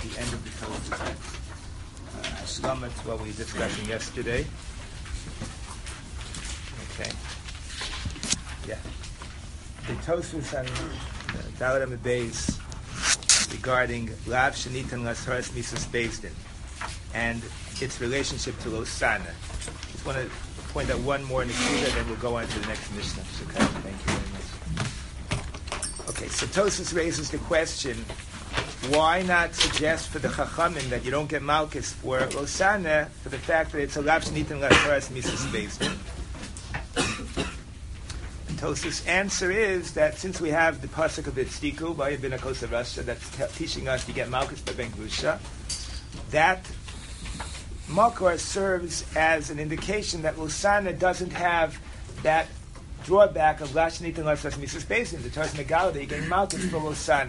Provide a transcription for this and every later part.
the end of the Tosfos. Hashlama to what we were discussing yesterday. Okay. Yeah. The Tosfos on Dalet Amud Beis regarding Lav Shenitan Lasharas Misas Beis and its relationship to Losana. Just want to point out one more Nekuda, then we'll go on to the next Mishnah. Okay, thank you very much. Okay, so Tosfos raises the question, why not suggest for the Chachamim that you don't get Malkus for Losana for the fact that it's a Lav Shenitan Lasharas Misas Beis Din? Tosfos' answer is that since we have the pasuk of Itzdiku, by Bina Kosa Rasha, that's teaching us to get Malkus by Ben Grusha, that Makor serves as an indication that Losana doesn't have that drawback of Lashnit and Lasas Misas Beis Din. The Torah Megala that you get Malkus for Losana.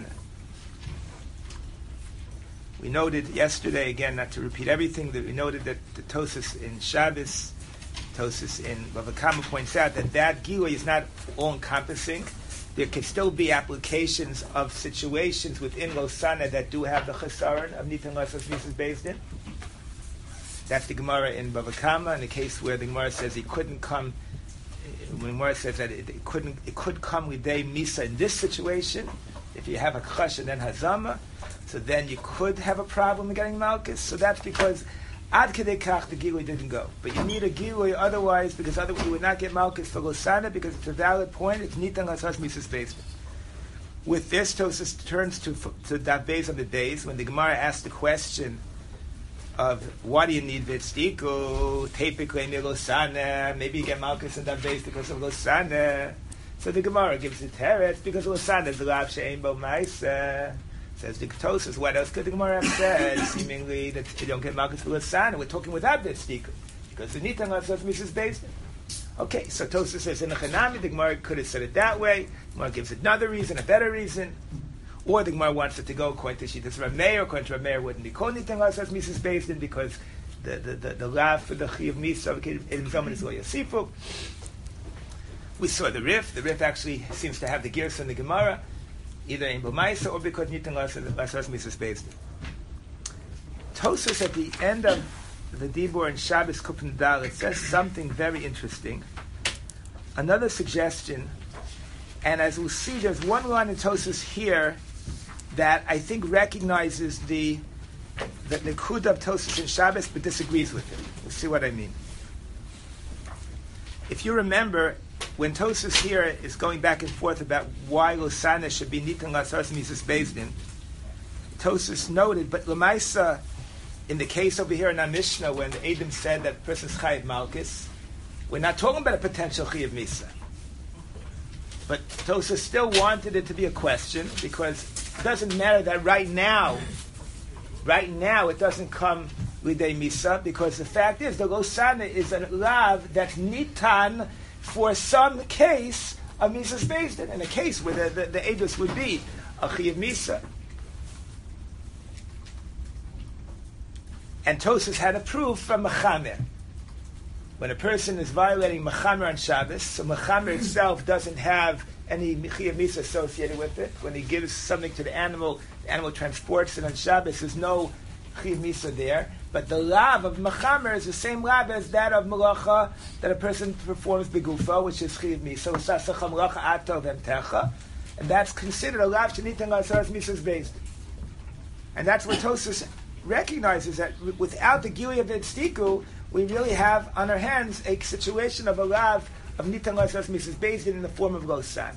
We noted yesterday, again, not to repeat everything, that we noted that the Tosfos in Shabbos, Tosfos in Bava Kama points out that Gilui is not all-encompassing. There can still be applications of situations within Losana that do have the chesaron of Nitan Lasas Misas Beis Din. That's the Gemara in Bava Kama, in the case where the Gemara says he couldn't come, when the Gemara says that it could come Lidei Misa in this situation, if you have a Chash and then Hazama, so then you could have a problem in getting Malkus. So that's because Ad Kedei Kach, the Gilui didn't go. But you need a Gilui otherwise, because otherwise you would not get Malkus for Losana, because it's a valid point, it's Nitan Lasas Misas Beis Din. With this, Tosfos turns to that base of the days, when the Gemara asks the question of why do you need Vitzdiku, Tepikle Losana, maybe you get Malkus in that base because of Losana. So the Gemara gives it teretz because Losana is the Lav She'ein Bo Ma'aseh. Says the Tosfos, what else could the Gemara have said? Seemingly that you don't get Malkus for Losana. We're talking without Vitzdiku because the Nitan Lasas Misas Beis Din. Okay, so Tosfos says in the Chanami, the Gemara could have said it that way. The Gemara gives another reason, a better reason. Or the Gemara wants it to go according to Shittas Rav Meir. According to Rav Meir, wouldn't be called Nitan Lasas Misas Beis Din because the lav for the Chi of Misa in Zaman is Lo Yasifu. We saw the Rif. The Rif actually seems to have the gears in the Gemara, either in B'maisa or because Nitan Lasas Misas Beis Din. Tosfos at the end of the Dibur in Shabbos Kupin Dalet says something very interesting. Another suggestion, and as we'll see, there's one line in Tosfos here that I think recognizes the Nekuda of Tosfos in Shabbos, but disagrees with it. We'll see what I mean. If you remember, when Tosfos here is going back and forth about why Losana should be Nitan Lasas Misas Beis Din, Tosfos noted, but Lamaisa, in the case over here in our Mishnah, when the Edom said that person's Chayiv Malkus, we're not talking about a potential Chayiv Misa. But Tosfos still wanted it to be a question because it doesn't matter that right now it doesn't come Lidei Misa, because the fact is the Losana is a lav that's Nitan for some case of Misas Beis Din, in a case where the Edus would be a Chayiv Misa. And Tosfos had a proof from Mechamer. When a person is violating Mechamer on Shabbos, so Mechamer itself doesn't have any Chayiv Misa associated with it. When he gives something to the animal transports it on Shabbos, there's no Chayiv Misa there. But the lav of Mechamer is the same lav as that of Malacha that a person performs Begufa, which is Chayiv Misa. Usasacha Malacha Ato Vemtecha. And that's considered a lav Shenitan Lasas Misas Beis Din. And that's what Tosfos recognizes, that without the Gilui of Itzdiku, we really have on our hands a situation of a lav of Nitan Lasas Misas Beis Din in the form of Losana.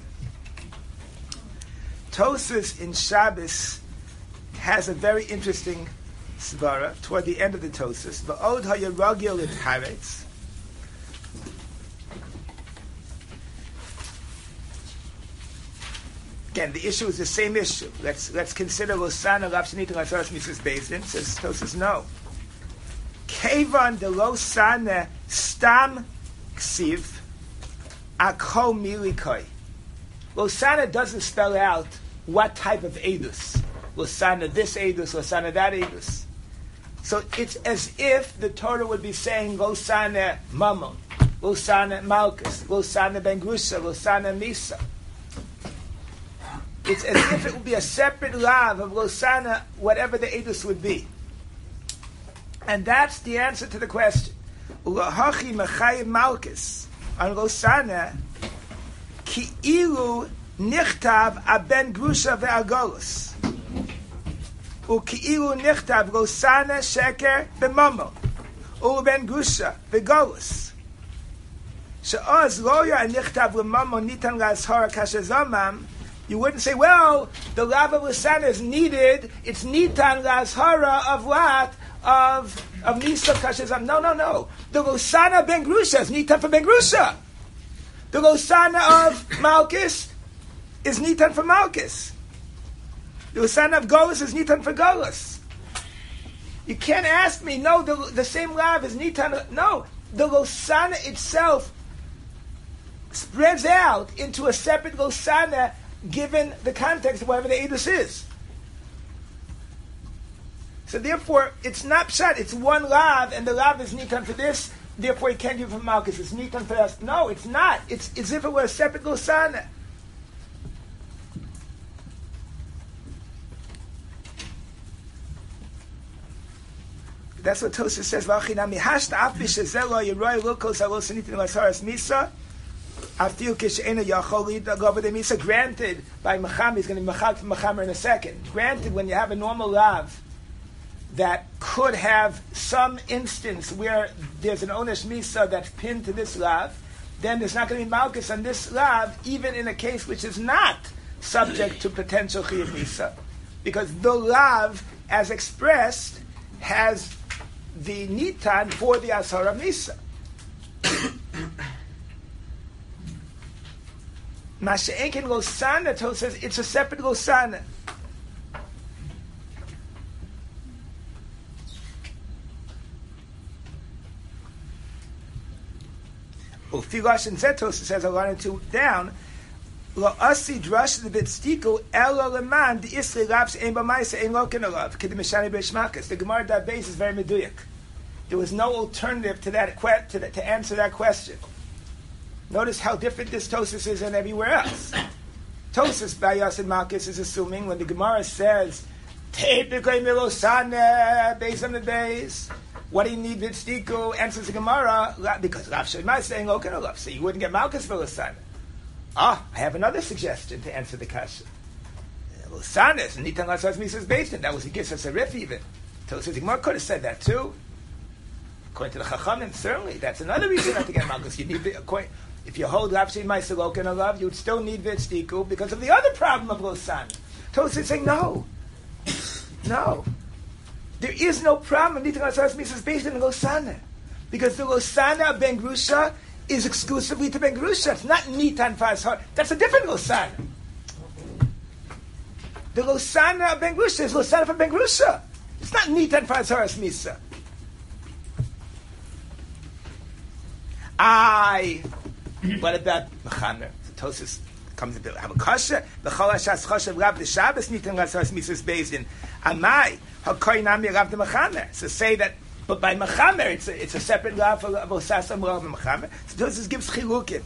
Tosfos in Shabbos has a very interesting svara toward the end of the Tosfos. Va'od hayaragil it haretz. Again, the issue is the same issue. Let's consider Losana lav shenitan lasas Misas Beis Din. Says Tosfos, no. Kevan de Losana stam ksiv akol milikoi. Losana doesn't spell out what type of edus. Losana this edus, Losana that edus. So it's as if the Torah would be saying Losana Mammon, Losana Malkus, Losana Ben Grusha, Losana Misa. It's as if it would be a separate lav of Losana, whatever the edus would be. And that's the answer to the question. Ulahachi mechayev malchus on Losana ki ilu nichtav aben grusha ve'agolus uki ilu nichtav Losana sheker b'mamo uben grusha ve'golus she'oz loya nichtav l'mamo nitan la'ashara kashazamam. You wouldn't say, well, the lav of Losana is needed. It's nitan la'ashara of what? Of Nisa Kashazam. No. The Losana ben Grusha is Nitan for ben Grusha. The Losana of Malchus is Nitan for Malchus. The Losana of Golus is Nitan for Golus. You can't ask me, no, the same lav is Nitan. No, the Losana itself spreads out into a separate Losana given the context of whatever the edus is. So therefore, it's not pshat. It's one lav, and the lav is nitan for this. Therefore, you can't give it for Malchus. It's nitan for us. No, it's not. It's as if it were a separate Losana. That's what Tosfos says. V'achinami hashta afish zelo yeroi lukos alos nitin lasaras misa. Aftil kisheina yachol lidagov the misa. Granted, by Macham, he's going to be Machamer in a second. Granted, when you have a normal lav that could have some instance where there's an onesh misa that's pinned to this lav, then there's not going to be malchus on this lav, even in a case which is not subject to potential chiyuv misa, because the lav, as expressed, has the nitan for the asara misa. Masha'enkin Losana, Tosfos says it's a separate Losana. Ufilash and Zetos says a line or two down. Lo asi drush the bitstiku elo leman the isli lavs ein b'maisa ein loken alav k'demeshani b'shmakas. The Gemara that base is very meduyak. There was no alternative to that to answer that question. Notice how different this Tosfos is than everywhere else. Tosfos by Yassid Malchus is assuming when the Gemara says typically milosane based on the base. What do you need Vitstiku? Answers the Gemara, because Rav Shema is saying Loken Olav, so you wouldn't get Malchus for Losana. I have another suggestion to answer the question. Losana is Nitan Lasas Misas Basin. That was he gives us a riff even. So the Gemara could have said that too. According to the Chachamim, certainly. That's another reason not to get Malchus. You need if you hold Rav Shema is Loken Olav, you would still need Vitstiku because of the other problem of Losana. Tosfos is saying no. There is no problem of Nitan Lasas Misas based on the Losana. Because the Losana of Ben Grusha is exclusively to Ben Grusha. It's not Nitan Fashar. That's a different Losana. The Losana of Ben Grusha is Losana for Ben Grusha. It's not Nitan Fashar Misa. What about Mechamer? So Tosfos comes a bit. Have a kasha. The Chalashas Choshev Rav the Shabbos Nitan Lasas Misas based in Amai. So say that, but by Mechamer, it's a separate law for Osasa Murav and Mechamer. So Tosfos gives chilukim.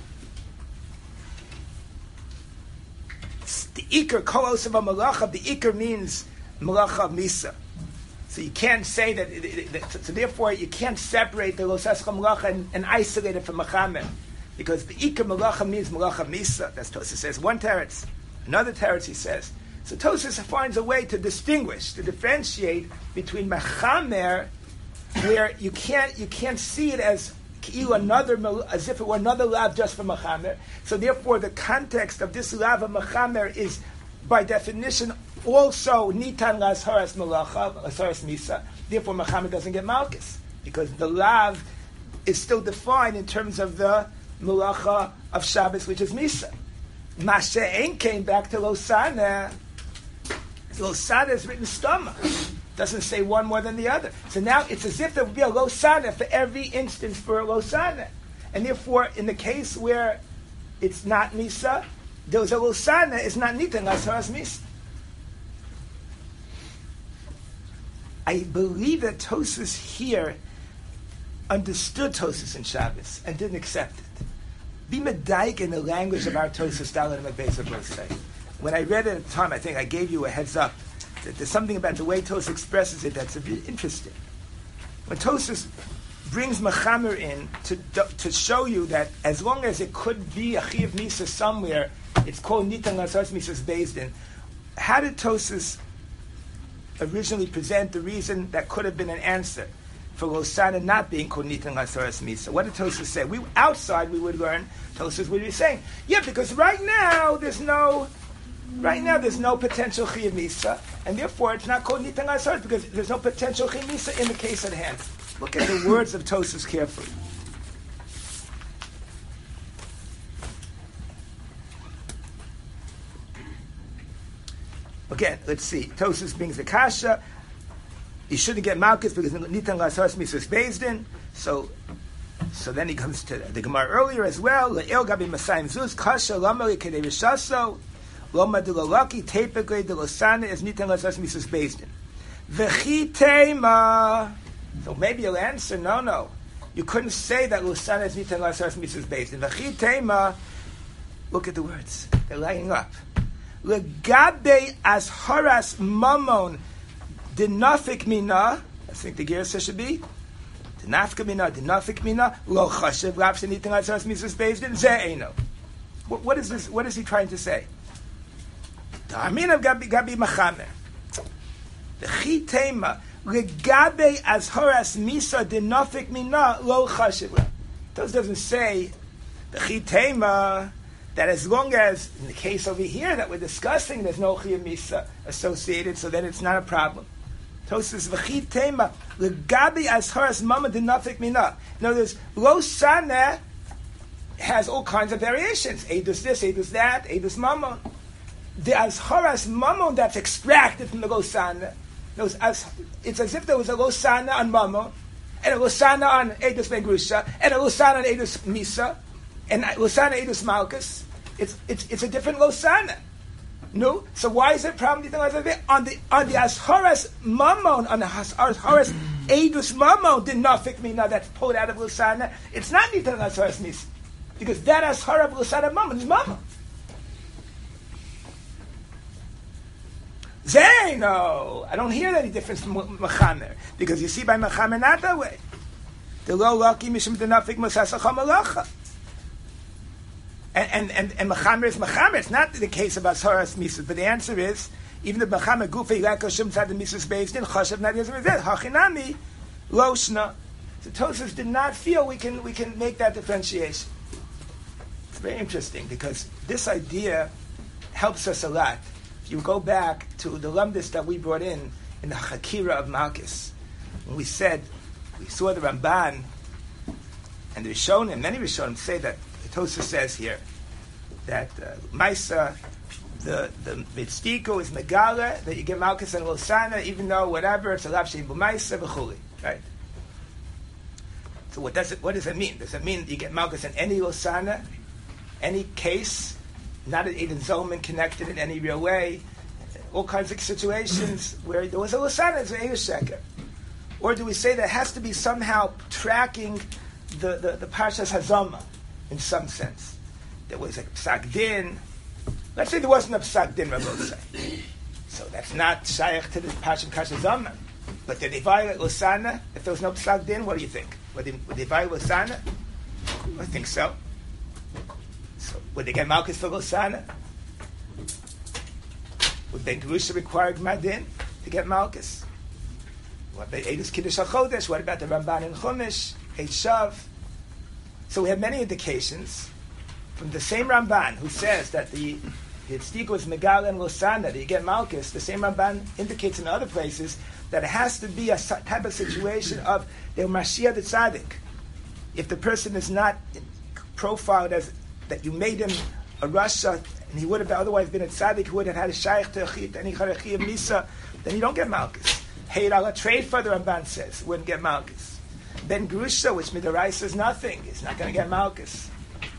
The Iker Kolos of a Malacha, the Iker means Malacha of Misa. So you can't say that, so therefore you can't separate the Osasa Malacha and isolate it from Mechamer. Because the Iker Malacha means Malacha Misa. That's Tosfos says. One teretz. Another teretz he says. So Tosfos finds a way to distinguish, to differentiate between Mechamer, where you can't see it as as if it were another lav just for Mechamer. So therefore, the context of this lav of Mechamer is, by definition, also Nitan Lasharas Malacha, Lasharas Misa. Therefore, Mechamer doesn't get Malchus because the lav is still defined in terms of the Malacha of Shabbos, which is Misa. Masha'en came back to Losana. Losana is written stomach. Doesn't say one more than the other. So now it's as if there would be a Losana for every instance for a Losana. And therefore, in the case where it's not Misa, there's a Losana, it's not Nitan Lasharas Misa. I believe that Tosfos here understood Tosfos in Shabbos and didn't accept it. Be medaik in the language of our Tosfos Dalet and Beis of say. when I read it at the time, I think I gave you a heads up that there's something about the way Tosfos expresses it that's a bit interesting. When Tosfos brings Mechamer in to show you that as long as it could be a Chiyuv Misa somewhere, it's called Nitan Lasos Misas Beis Din. How did Tosfos originally present the reason that could have been an answer for Losana not being called Nitan Lasos Misa? What did Tosfos say? Outside we would learn, Tosfos would be saying, yeah, because right now there's no potential Chiyuv Misa, and therefore it's not called Nitan Lasos because there's no potential Chiyuv Misa in the case at hand. Look at the words of Tosfos carefully. Again, let's see. Tosfos brings the kasha. You shouldn't get malchus because Nitan Lasos Misas Beis Din. So then he comes to the Gemara earlier as well. Le'el gabi masayim zuz kasha lama le'kedei rishaso lama delalaki tepegei delasana is Nitan Lasos Misas Beis Din. V'chi tema. So maybe you'll answer, no. You couldn't say that Lusana is Nitan Lasos Misas Beis Din. V'chi tema. Look at the words. They're lining up. Legabe as haras mamon dinafik mina. I think the Gersa should be dinafik mina lo chashev rapshe Nitan Lasos Misas Beis Din ze'eno. What is this? What is he trying to say? Ta'aminav gabi machamer. V'chi tema. Legabe as haras misa dinafik mina lo chashiv. Those doesn't say the chitema that as long as in the case over here that we're discussing there's no chiyuv misa associated, so then it's not a problem. Tosfos v'chitema legabe as haras mama dinafik mina. In other words, lo sana has all kinds of variations. Eidus this, eidus that, eidus mamon. The as haras mamon that's extracted from the lo sana. It's as if there was a losana on Mamo, and a losana on Eidus Ben Grusha, and a losana on Eidus Misa, and a losana Eidus Malkus. It's a different losana. No? So why is there a problem on the Asharas Mamon, on the Asharas Eidus Mamon, the Nafik Mina that's pulled out of losana, it's not Nitan Asharas Misa, because that Ashara of losana Mamon is Mamon. No, I don't hear any difference from Mechamer, because you see by Mechamer not that way. The lo lucky mishum denafik masasacham alacha. And Mechamer is Mechamer. It's not the case of Asharas Misas, but the answer is even the Mechamer Gufei Leko Shum Tzad the Misas Beis Din Chashav Not Yezim Zed Hachinami Loshna. So Tosfos did not feel we can make that differentiation. It's very interesting because this idea helps us a lot. You go back to the lumdis that we brought in the Chakira of Malchus. When we saw the Ramban and the Rishonim, many Rishonim say that the Tosfos says here that Maisa, the Mitzviko is Megala, that you get Malchus and Losana, even though whatever, it's a Lav Shein B'Maisa V'chuli, right? So what does it mean? Does it mean you get Malchus in any Losana, any case? Not an Eden Zoman connected in any real way. All kinds of situations where there was a Lasana, it's an Eish Sheker. Or do we say that it has to be somehow tracking the Parshas Hazama in some sense? There was a Psak Din. Let's say there wasn't a Psak Din, Rabbi say. So that's not Shaykh to the Parshas Hazama. But did they violate Lasana? If there was no Psak Din, what do you think? Would they violate Lasana? I think so. So would they get Malchus for Losana? Would Ben Grusha require Madin to get Malchus? What about Eidus Kiddush HaChodesh? What about the Ramban and Chumash? Eid Shav? So we have many indications from the same Ramban who says that the Tzdik was Megala and Losana, that you get Malchus. The same Ramban indicates in other places that it has to be a type of situation of the Mashiach the Tzaddik. If the person is not profiled as that you made him a Rasha, and he would have otherwise been a tzaddik, who would have had a shaykh to achit, and he had a chiyuv misa, then you don't get Malchus. Heid ala trade for the Ramban says, wouldn't get Malchus. Ben Grusha, which Midarai says nothing, is not going to get Malchus.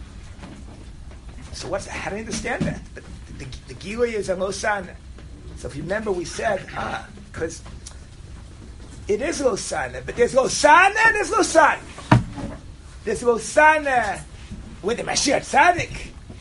So how do you understand that? But the Gilui is a Losana. So if you remember, we said, because it is Losana, but there's Losana and there's Losana. There's Losana with the Mashiach Tzaddik.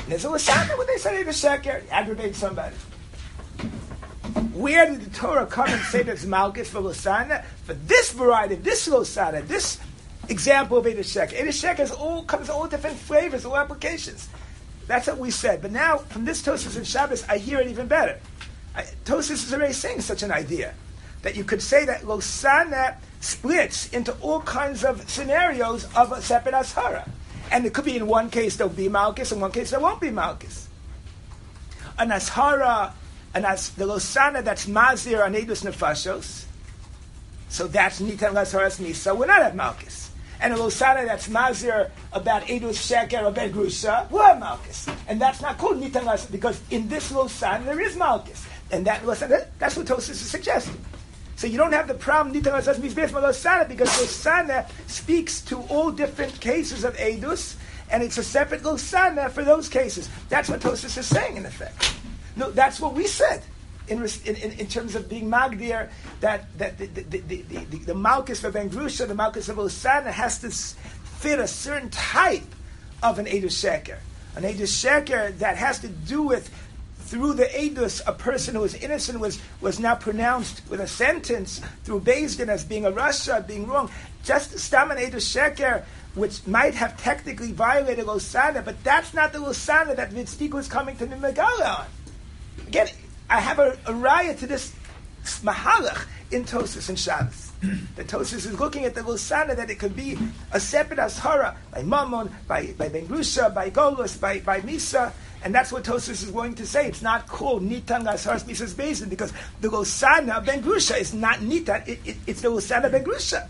There's a Lasana when they say the sheker, aggravate somebody. Where did the Torah come and say there's Malchus for Lasana? For this variety, this Lasana, this example of Eidah Sheker. Eidah Sheker comes in all different flavors, all applications. That's what we said. But now, from this Tosfos and Shabbos, I hear it even better. Tosfos is already saying such an idea, that you could say that Losana splits into all kinds of scenarios of a separate Ashara. And it could be in one case there'll be Malchus, in one case there won't be Malchus. An Ashara, the Losana that's Mazir on Eidus Nefashos, so that's Nitan Lasharas Nisa, we're not at Malchus. And a Losana that's Mazir about Eidus Sheker or Ben Grusha, we're at Malchus. And that's not called Nitan Lasharas, because in this Losana there is Malchus. And that's what Tosfos is suggesting. So you don't have the problem Nitan Lasharas Mizbeis Losana, because Losana speaks to all different cases of Eidus, and it's a separate Losana for those cases. That's what Tosfos is saying in effect. No, that's what we said in terms of being Magdir, that the Malchus for Ben Grusha, the Malchus of Losana has to fit a certain type of an Eidus Sheker. An Eidus Sheker that has to do with, through the Eidus, a person who was innocent was now pronounced with a sentence through Beis Din as being a rasha, being wrong. Just Stam an Eidus Sheker, which might have technically violated Losana, but that's not the Losana that Vitzdik was coming to Mimegala on. Again, I have a raya to this mahalach in Tosfos and Shabbos. The Tosfos is looking at the Losana that it could be a separate ashara by Mammon, by Ben Grusha, by Golus, by Misa, and that's what Tosfos is going to say. It's not called Nitan Lasharas Misas Beis Din, because the Losana Ben Grusha is not Nitan, it's the Losana Ben Grusha.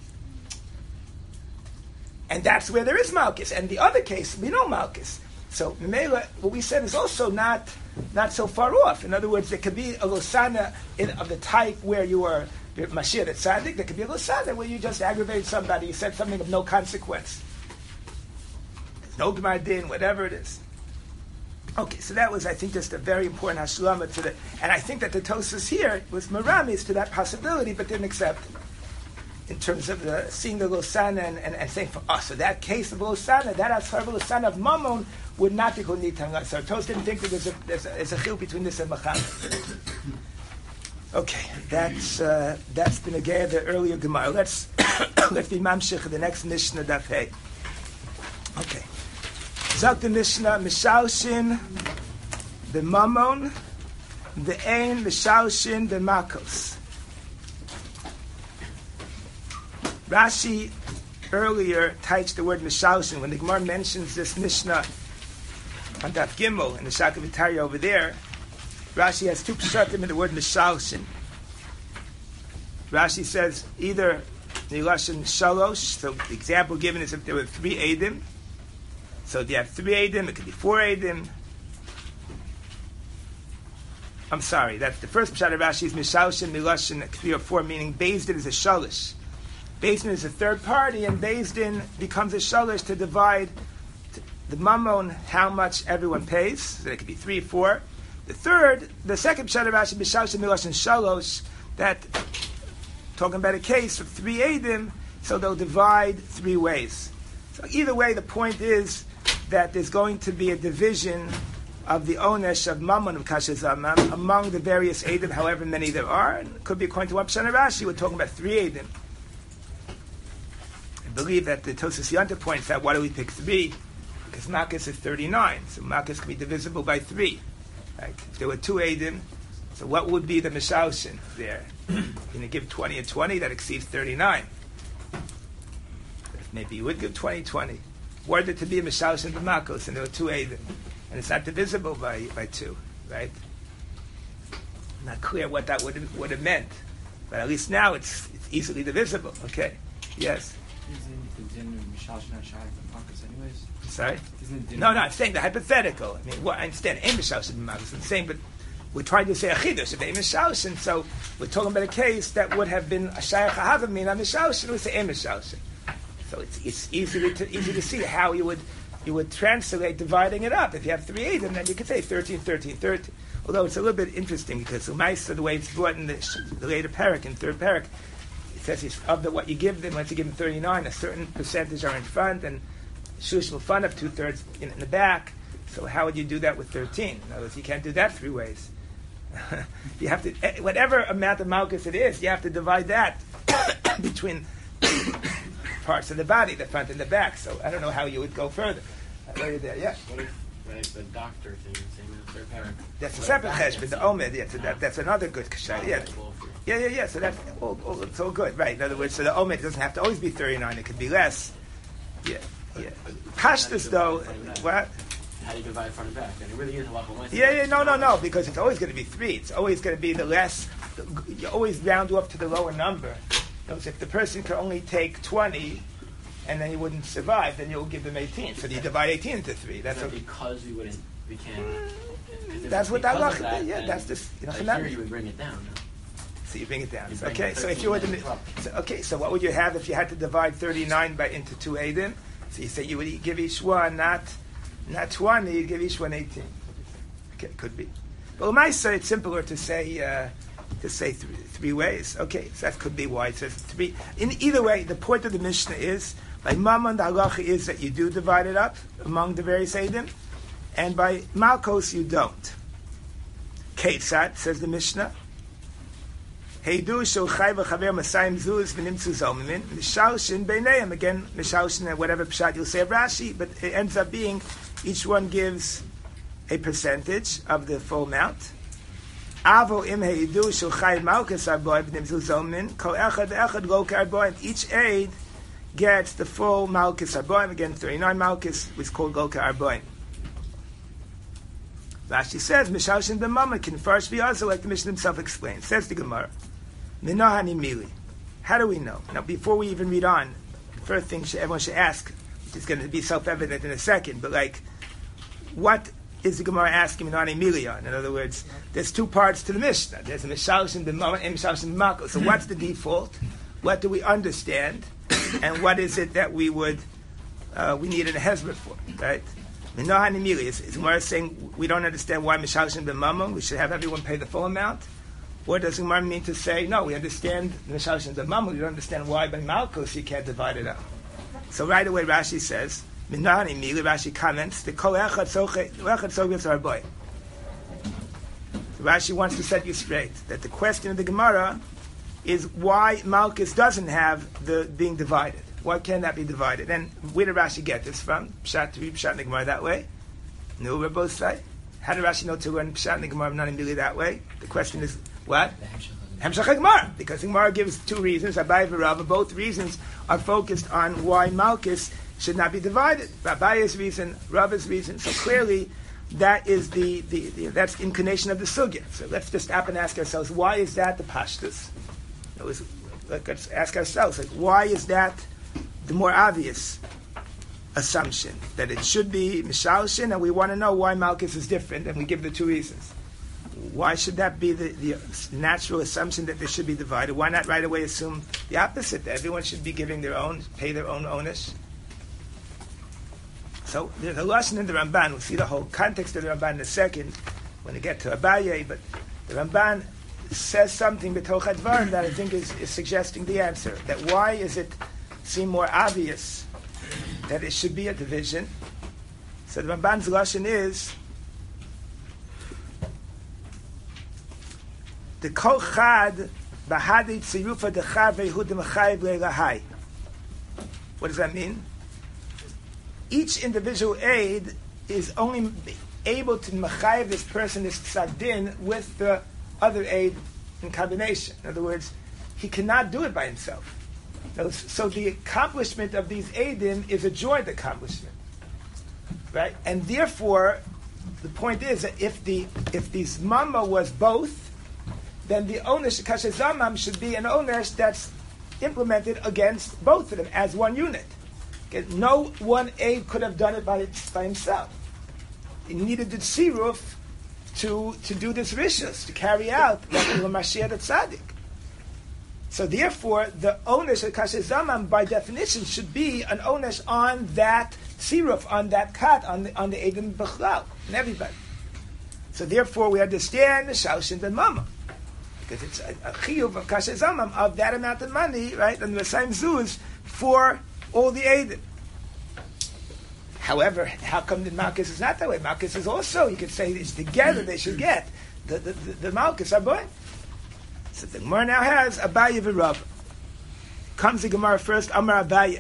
And that's where there is Malchus. And the other case, we know Malchus. So Mimela, what we said is also not so far off. In other words, there could be a Losana of the type where you are Mashiach at Tzaddik. There could be a Losana where you just aggravated somebody, you said something of no consequence. No Gemar Din, whatever it is. Okay, so that was, I think, just a very important hashlama to the, and I think that the Tosfos here was meramis to that possibility, but didn't accept it. In terms of seeing the Losana and saying for us, so that case of Losana, that Ashar Losana of Mammon would not be called Nitan Lasar. Tosfos didn't think that there's a chil between this and Macham. Okay, that's been again the earlier Gemara. Let's be mamshich the next Mishnah Daf Hey. Okay, Zak the Mishnah Mishalshin the Mammon the Ein Mishalshin the Makos. Rashi earlier touched the word Mishalshin. When the Gemara mentions this Mishnah on Daf Gimel in the Shaka V'Tarya over there, Rashi has two pshatim in the word Mishalshin. Rashi says either Nilashin Shalosh, so the example given is if there were 3 Eidim. So if you have 3 Eidim, it could be 4 Eidim. I'm sorry, that's the first pshat of Rashi is Mishalshin, Nilashin, 3 or 4, meaning Beis Din is a Shalosh. Beis Din is a third party, and Beis Din becomes a shalish to divide the mammon, how much everyone pays. So it could be 3, 4. The second pshat of Rashi, B'Shalshin Milash and Shalosh, that talking about a case of 3 Eidim, so they'll divide 3 ways. So either way, the point is that there's going to be a division of the onesh of mammon of Kashazamam among the various Eidim, however many there are. And it could be according to one pshat of Rashi, we're talking about 3 Eidim. I believe that the Tosfos Yontif points out, why do we pick 3? Because Makos is 39, so Makos can be divisible by 3. Right? If there were 2 Eidim, so what would be the Mishalshin there? You're going to give 20 and 20, that exceeds 39. Maybe you would give 20, 20. Were there to be a Mishalshin the Makos, and there were 2 Eidim, and it's not divisible by 2, right? Not clear what that would have meant, but at least now it's easily divisible. Okay, yes. Isn't the din of Mishalshin and Shai from Makos anyways? Sorry? No, I'm saying the hypothetical. I mean, I understand Ein Mishalshin and Makos. I'm saying, but we're trying to say a chidush of Ein Mishalshin, so we're talking about a case that would have been a Shayach HaHavamim on Mishalshin, we say Ein Mishalshin. So it's easy to see how you would translate dividing it up. If you have 3 Eidim, then you could say 13, 13, 13. Although it's a little bit interesting because the way it's brought in the later parak, in third parak, it says of what you give them, once you give them 39, a certain percentage are in front, and Shush will fund up 2/3 in the back. So how would you do that with 13? In other words, you can't do that 3 ways. You have to, whatever amount of malchus it is, you have to divide that between parts of the body, the front and the back. So I don't know how you would go further. Are you there? Yeah. What if the doctor thing, same in the third paragraph? That's a separate cheshbon, the omed. Yeah, so that's another good kashai. Yeah. So that's it's all good, right? In other words, so the omed doesn't have to always be 39; it could be less. Yeah. Pashtus though, what? How do you divide front and back? And it really is a lot more. No, because it's always going to be 3. It's always going to be the less. You always round up to the lower number. Because if the person could only take 20, and then he wouldn't survive, then you'll give them 18. So you divide 18 into 3. That's because we can't. That's what that look. Yeah, that's just. Here you would bring it down. No? So you bring it down. Okay, so if you were so what would you have if you had to divide 39 into 2 Eidim? So you say you would give each one not 20, you'd give each one 18. Okay, could be. But L'maisa, it's simpler to say 3 ways. Okay, so that could be why it says 3. In either way, the point of the Mishnah is, by Mammon, the halacha is that you do divide it up among the various Eidim, and by Malkos, you don't. Ketzat, says the Mishnah, Heidu shel chai v'chaver masayim zuz v'nimtzu zomimin mishalshin beineim. Again, mishalshin, whatever pshat you'll say of Rashi, but it ends up being each one gives a percentage of the full amount. Avo im heidu shel chai malchus arboim v'nimtzu zomimin kol echad ve'echad lo k'arboim. Each aid gets the full malchus arboim. Again, 39 malchus was called lo k'arboim. Rashi says, mishalshin b'mama can first be also like the Mishnah himself explains. Says the Gemara, Minahani mili. How do we know? Now, before we even read on, the first thing everyone should ask, which is going to be self-evident in a second, but what is the Gemara asking Minahani mili on? In other words, there's 2 parts to the Mishnah. There's a mishalshin b'mama and mishalshin b'mako. So what's the default? What do we understand? And what is it that we need an hezbollah for, right? Minahani mili is Gemara saying we don't understand why mishalshin b'mama, we should have everyone pay the full amount? Or does Gemara mean to say, no, we understand mishalshin b'mama, we don't understand why by malchus you can't divide it up? So right away Rashi says, Minahani mili, Rashi comments, the kol echad sogetz arboy. Rashi wants to set you straight, that the question of the Gemara is why malchus doesn't have the being divided. Why can't that be divided? And where did Rashi get this from? Pshat to read Pshat in the Gemara that way? No, we're both say. How did Rashi know to run Pshat in the Gemara not immediately that way? The question is, what? Hemshach HaGemara. Because the Gemara gives 2 reasons, Abaye v'Rava. Both reasons are focused on why malchus should not be divided. Abaye's reason, Rava's reason. So clearly, that is that's the incarnation of the sugya. So let's just stop and ask ourselves, why is that the pashtus? Let's ask ourselves, why is that the more obvious assumption that it should be mishalshin, and we want to know why malchus is different, and we give the 2 reasons. Why should that be the natural assumption that they should be divided? Why not right away assume the opposite, that everyone should be giving pay their own onus? So there's a lesson in the Ramban. We'll see the whole context of the Ramban in a second when we get to Abaye, but the Ramban says something b'toch hadvarim that I think is suggesting the answer. That why is it seem more obvious that it should be a division? So the Ramban's lesson is the kol chad b'hadi tzirufa dechar ve'hudim chayiv le'lahai. What does that mean? Each individual aid is only able to mechayiv this person, this tzadin, with the other aid in combination. In other words, he cannot do it by himself. So the accomplishment of these eidim is a joint accomplishment, right? And therefore, the point is that if the zmama was both, then the onesh kasher zamam should be an onesh that's implemented against both of them as one unit. Okay? No one aid could have done it by himself. He needed the tziruf to do this rishus, to carry out the Mashiach the tzaddik. So therefore, the onesh of kasher zamam by definition should be an onesh on that tziruf, on that kat, on the eidim b'chlal, and everybody. So therefore, we understand the shalshin ben mama, because it's a chiyuv of kasher zamam of that amount of money, right, and the same zuz for all the eidim. However, how come the Malkus is not that way? Malkus is also, you could say, it's together they should get. The Malkus are boy. So the Gemara now has Abaye v'Rav. Comes the Gemara first, Amar Abaye.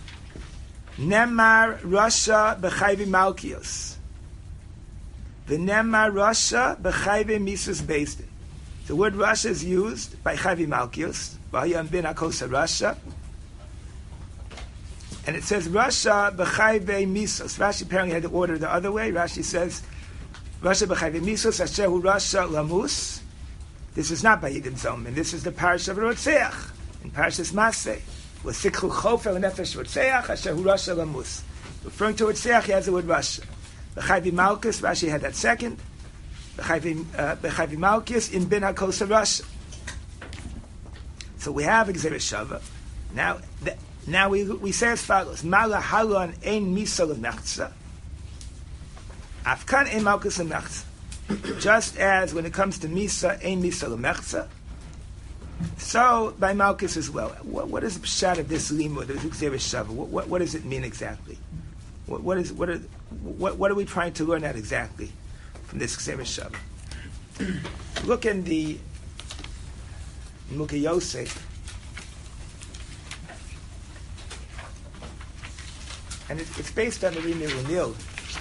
Nemar Rasha b'chayvi Malkios. V'nemar Rasha b'chayvi Misus Beis. The word Rasha is used by Chayvi Malkios. V'hayam bin Akosa Rasha. And it says Rasha b'chayve misos. Rashi apparently had the order the other way. Rashi says Rasha b'chayve misos ashehu Rasha lamus. This is not by Yidin Zoman. This is the parish of Rotzeach in Parashas Maseh. V'sikhu chofel nefesh Rotzeach ashehu Rasha lamus. Referring to Rotzeach, he has the word Rasha. B'chayve Malkus, Rashi had that second. B'chayve Malkus in bin hakosa Rasha. So we have Gzeres Shava. Now we say as follows: Mala halon ein misa lemechza. Afkan ein malkus lemechza. Just as when it comes to misa, ein misa lemechza. So by malkus as well. What is the pshat of this limud? What does it mean exactly? What are we trying to learn out exactly from this Gzeres Shava? Look in the Mukhe Yosef. And it's based on the Rimei Unil.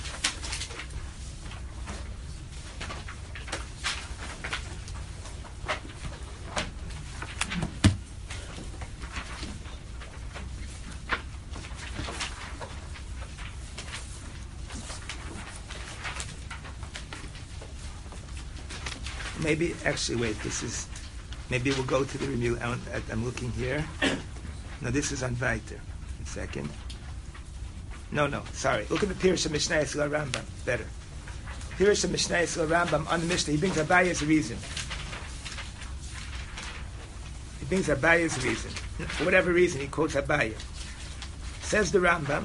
Maybe, actually, wait, maybe we'll go to the Rimei. I'm looking here. No, this is on Vayter. A second. No, sorry. Look at the Pirush of Mishnah Yisrael Rambam. Better. Pirush of Mishnah Yisrael Rambam on the Mishnah. He brings Abaye as a reason. For whatever reason, he quotes Abaye. Says the Rambam,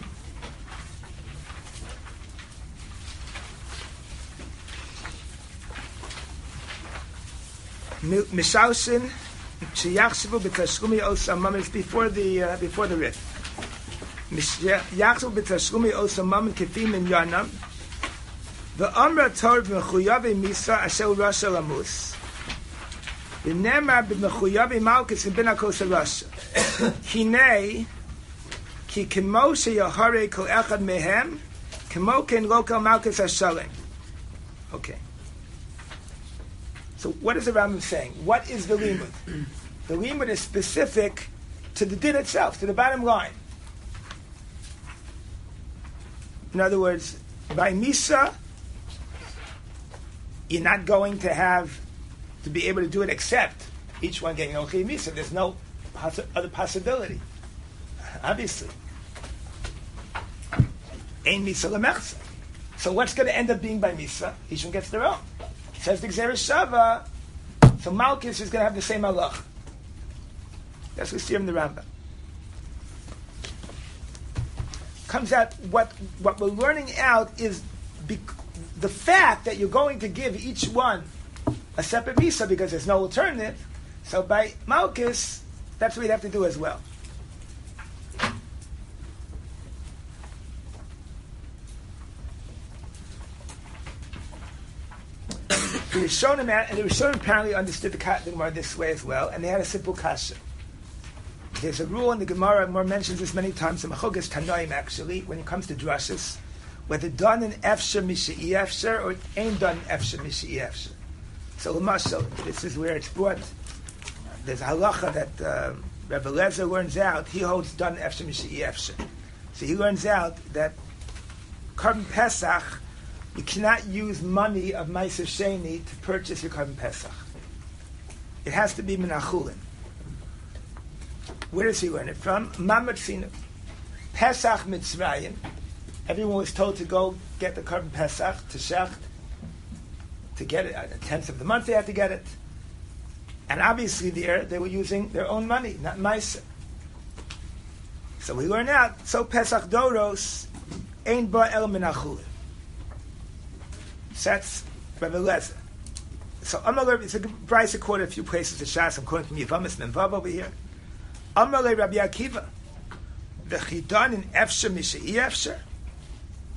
Mishalshin Sheyachshavu b'Tashkumi Osamam. It's before the Rif. Yachzu b'Tashkumi Osamam Kefim in Yanam. The Amra Torah b'Mechuyavi Misa Ashel Rasha Lamus. The Nemar b'Mechuyavi Malkus in Binakosa Rasha. Hinei ki kemo sheyahare kol echad mehem kemo ken lokal Malkus Hashalem. Okay. So what is the Rambam saying? What is the limud? The limud is specific to the din itself, to the bottom line. In other words, by Misa, you're not going to be able to do it except each one getting Ochi Misa. There's no other possibility. Obviously. Ein Misa Lemechza. So what's going to end up being by Misa? Each one gets their own. Says the Gzeres Shava, so Malkus is going to have the same halach. That's what we see in the Rambam. Comes out, what we're learning out is the fact that you're going to give each one a separate misa because there's no alternative. So by Malkus, that's what you'd have to do as well. The Rishonim apparently understood the Gemara this way as well, and they had a simple kasha. There's a rule in the Gemara, Gemara mentions this many times, in Machogas Tanoim actually, when it comes to drushes, whether done in Efsher Misha'i Efsher or ain't done Efsher Misha'i Efsher. So Lamashal, this is where it's brought. There's a halacha that Rebbe Lezer learns out, he holds done Efsher Misha'i Efsher. So he learns out that Korban Pesach, you cannot use money of Meiser Sheni to purchase your Korban Pesach. It has to be Menachulin. Where does he learn it from? Mamatzinu. Pesach Mitzrayim. Everyone was told to go get the Korban Pesach to Shecht. To get it, at the 10th of the month they had to get it. And obviously there they were using their own money, not Meiser. So we learn out, so Pesach Doros ain't ba el Menachulin. That's Rebbe Lezer. So Amalei, it's a Bryce quoted a few places to Shas. I'm quoting from Yevamis Memvav over here. Amalei Rabbi Akiva, the Chidan in Efsher Misha'i Efsher.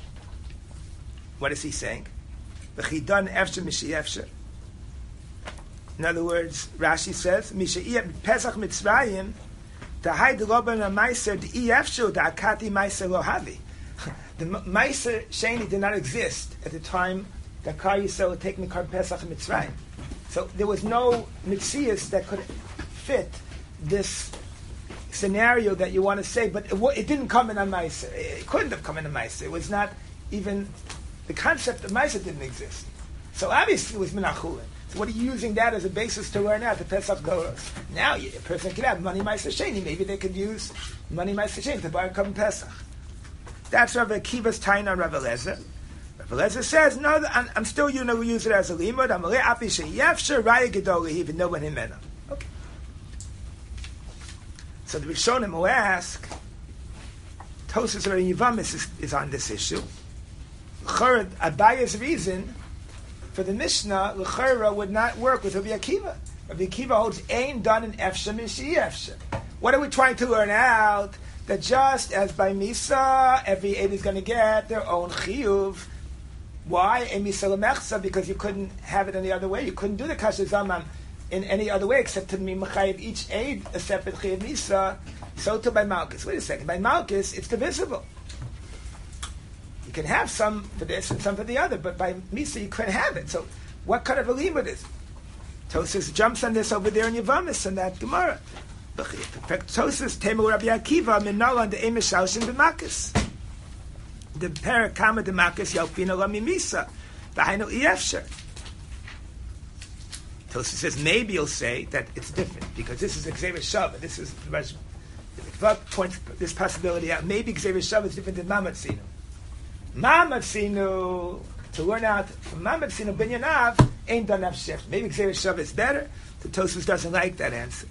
What is he saying? V'chidon efsher mishi efsher. In other words, Rashi says, Misha'iyah Pesach Mitzrayim, Tahai D'Loban HaMaiser D'I Efsher D'Akati Maiser Lo Havi. The Maiser Sheni did not exist at the time that Klal Yisrael had taken the Korban Pesach in Mitzrayim. So there was no Mitzias that could fit this scenario that you want to say, but it didn't come in a Maiser. It couldn't have come in a Maiser. It was not even, the concept of Maiser didn't exist. So obviously it was Menachulin. So what are you using that as a basis to learn out the Pesach Goros? Now a person could have money Maiser Sheni. Maybe they could use money Maiser Sheni to buy a Korban Pesach. That's Rav Akiva's Taina on Rav Eliezer. Rav Eliezer says, no, I'm still going to use it as a limud. I'm going to api sheyefsher raya gedol even know when himena. Okay. So the Rishonim will ask, Tosas or Yevamis is on this issue. L'chorah, Abaya's reason for the Mishnah, l'chorah, would not work with Rabbi Akiva. Rabbi Akiva holds ein done in efsher mishi efsher. What are we trying to learn out? That just as by Misa, every aid is going to get their own chiyuv. Why? A Misa lemechsa, because you couldn't have it any other way. You couldn't do the kasher zaman in any other way except to be mechayiv each aid a separate chiyuv Misa. So too by Malkus. Wait a second. By Malkus, it's divisible. You can have some for this and some for the other, but by Misa you couldn't have it. So what kind of a limud is it? Tosas jumps on this over there in Yevamis and that Gemara. Tosas Temu Rabbi Akiva Minalan de Emishalshin b'Makis. The Parakama de Makis Yalpina Lamimisa. V'Hainu Iefsher. Tosas says maybe you'll say that it's different because this is Xavier Shavah. This is points this possibility out. Maybe Xavier Shavah is different than Mamatzinu. Mamatzinu, to learn out from Mamatzinu Binyanav ain't done enough shift. Maybe Xavier Shavah is better. The Tosas doesn't like that answer.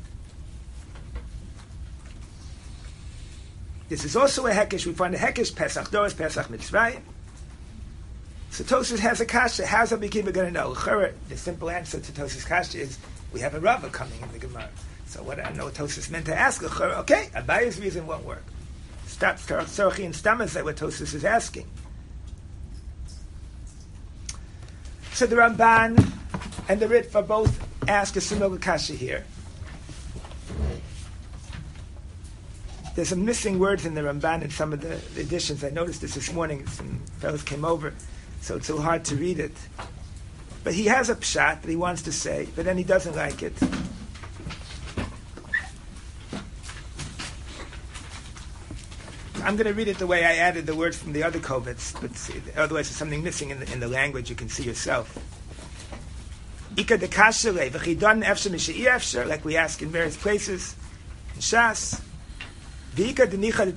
This is also a hekesh. We find a hekesh Pesach Doros Pesach Mitzrayim. So Tosas has a kasha. How's Rabbi Akiva going to know? The simple answer to Tosas kasha is we have a Rava coming in the Gemara. So what I know what Tosas meant to ask. Okay, Abaya's reason won't work. Sorochi and Stammer say what Tosas is asking. So the Ramban and the Ritva both ask a similar kasha here. There's some missing words in the Ramban in some of the editions. I noticed this morning. Some fellows came over, so it's a little hard to read it. But he has a pshat that he wants to say, but then he doesn't like it. I'm going to read it the way I added the words from the other kovets, but otherwise there's something missing in the language you can see yourself. Ika de kashere v'chidon efsher mishe'i efsher, like we ask in various places, in Shas. What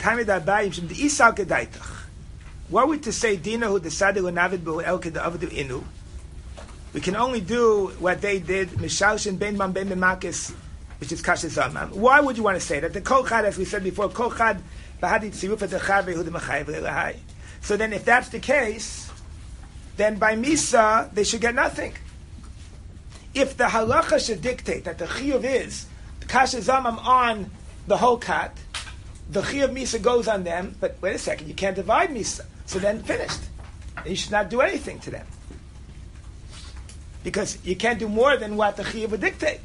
are we to say? Dina who decided inu? We can only do what they did. Mishalshin ben man ben makis, which is kasher zaman. Why would you want to say that? The kolchad, as we said before, kolchad bahadi tziruf dechabe hu demachayev lelahai. So then, if that's the case, then by misa they should get nothing. If the halacha should dictate that the chiyuv is the kasher zaman on the whole kat, the chiyuv misa goes on them, but wait a second, you can't divide misa. So then finished. You should not do anything to them. Because you can't do more than what the chiyuv would dictate.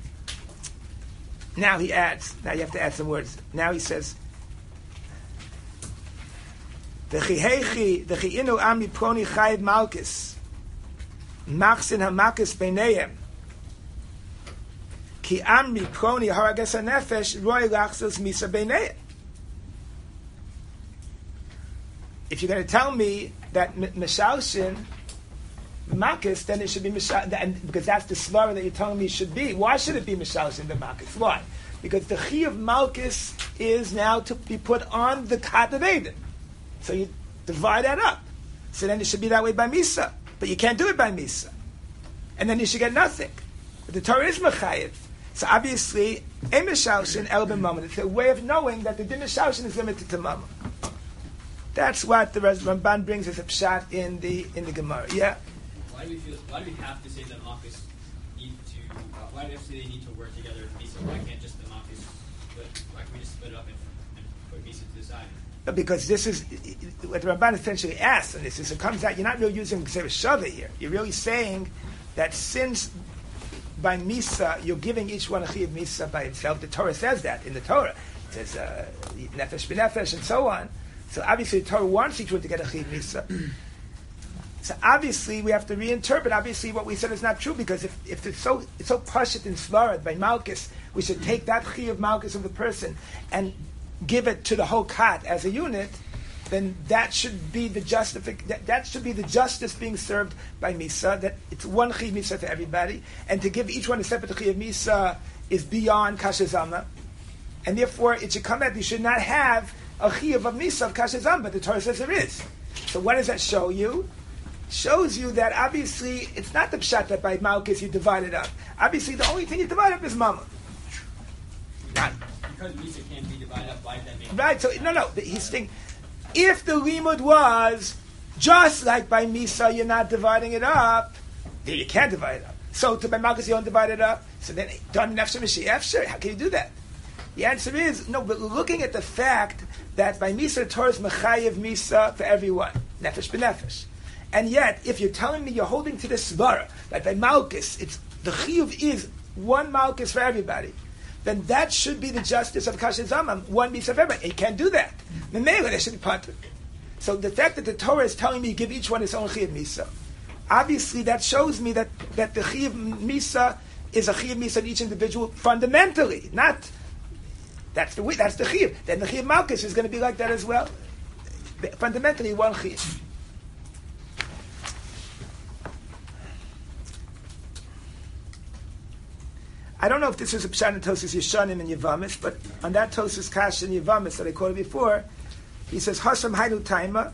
Now he adds, now you have to add some words. Now he says, the chi'inu ami proni chayiv malkis, machsin hamakis beineim, ki ami proni haragas hanefesh, roi lachzos misa beineim. If you're going to tell me that Mishalshin, Makis, then it should be Mishalshin, because that's the svara that you're telling me it should be. Why should it be Mishalshin the Makis? Why? Because the Chi of Malkis is now to be put on the Kat of Eden. So you divide that up. So then it should be that way by Misa. But you can't do it by Misa. And then you should get nothing. But the Torah is Mechayev. So obviously, a Mishalshin, El Ben Mammon. It's a way of knowing that the Din Mishalshin is limited to Mammon. That's what the Ramban brings as a pshat in the Gemara. Yeah. Why do we have to say that Malchus need to? Why do we have to say they need to work together with Misa? Why can't just the Malchus? Why can we just split it up and put Misa to the side? Because this is what the Ramban essentially asks, and this is, it comes out, you're not really using Gzeira Shava here. You're really saying that since by Misa, you're giving each one a Chiyav Misa by himself. The Torah says that in the Torah. It says Nefesh B'Nefesh and so on. So obviously the Torah wants each one to get a Chiyav Misa. So obviously we have to reinterpret. Obviously what we said is not true, because if it's so pashut in Svarad by Malkus, we should take that Chiyav Malkus of the person and give it to the whole kat as a unit. Then that should be the that should be the justice being served by Misa, that it's one Chiyav Misa for everybody, and to give each one a separate Chiyav Misa is beyond Kasher Zama, and therefore it should come out, you should not have a Chiyav of Misa of Kasher Zama, but the Torah says there is. So what does that show you? It shows you that obviously it's not the pshat that by Malkus you divide it up. Obviously the only thing you divide up is Mama. Not. Because Misa can't be divided up, why does that make Right, so he's thinking, if the limud was just like by Misa, you're not dividing it up, then you can't divide it up. So to by Malkus, you don't divide it up. So then, done nefsher m'she'efsher. How can you do that? The answer is no. But looking at the fact that by Misa, the Torah is mechayev Misa for everyone, nefesh b'nefesh, and yet if you're telling me you're holding to this svara that by Malkus, it's the chiyuv is one Malkus for everybody, then that should be the justice of Kasher Zaman, one Misa for everybody. You can't do that. Memela, they should be punted. So the fact that the Torah is telling me give each one his own Chiyav Misa, obviously that shows me that the Chiyav Misa is a Chiyav Misa of each individual fundamentally, not, that's the Chiyav. Then the Chiyav Malkus is going to be like that as well. Fundamentally one Chiyav. I don't know if this is a Pshat in Tosas Yeshanim and Yevamis, but on that Tosas Kash and Yevamis that I quoted before, he says, Hasam Hainu Taima.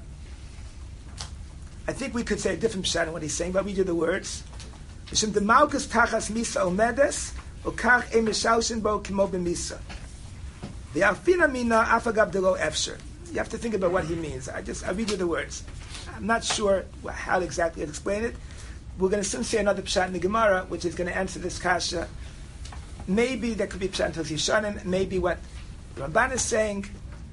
I think we could say a different Pshat in what he's saying, but we do the words. Mishum de Malkus Tachas Misa Omedes, Okach E Mishalshin Bo Kimo B'Misa. The Alfina Mina Afagab Delo Efsher. You have to think about what he means. I read you the words. I'm not sure how exactly to explain it. We're going to soon say another Pshat in the Gemara, which is going to answer this Kasha. Maybe there could be Pshat Tosas Yeshanim, maybe what Ramban is saying.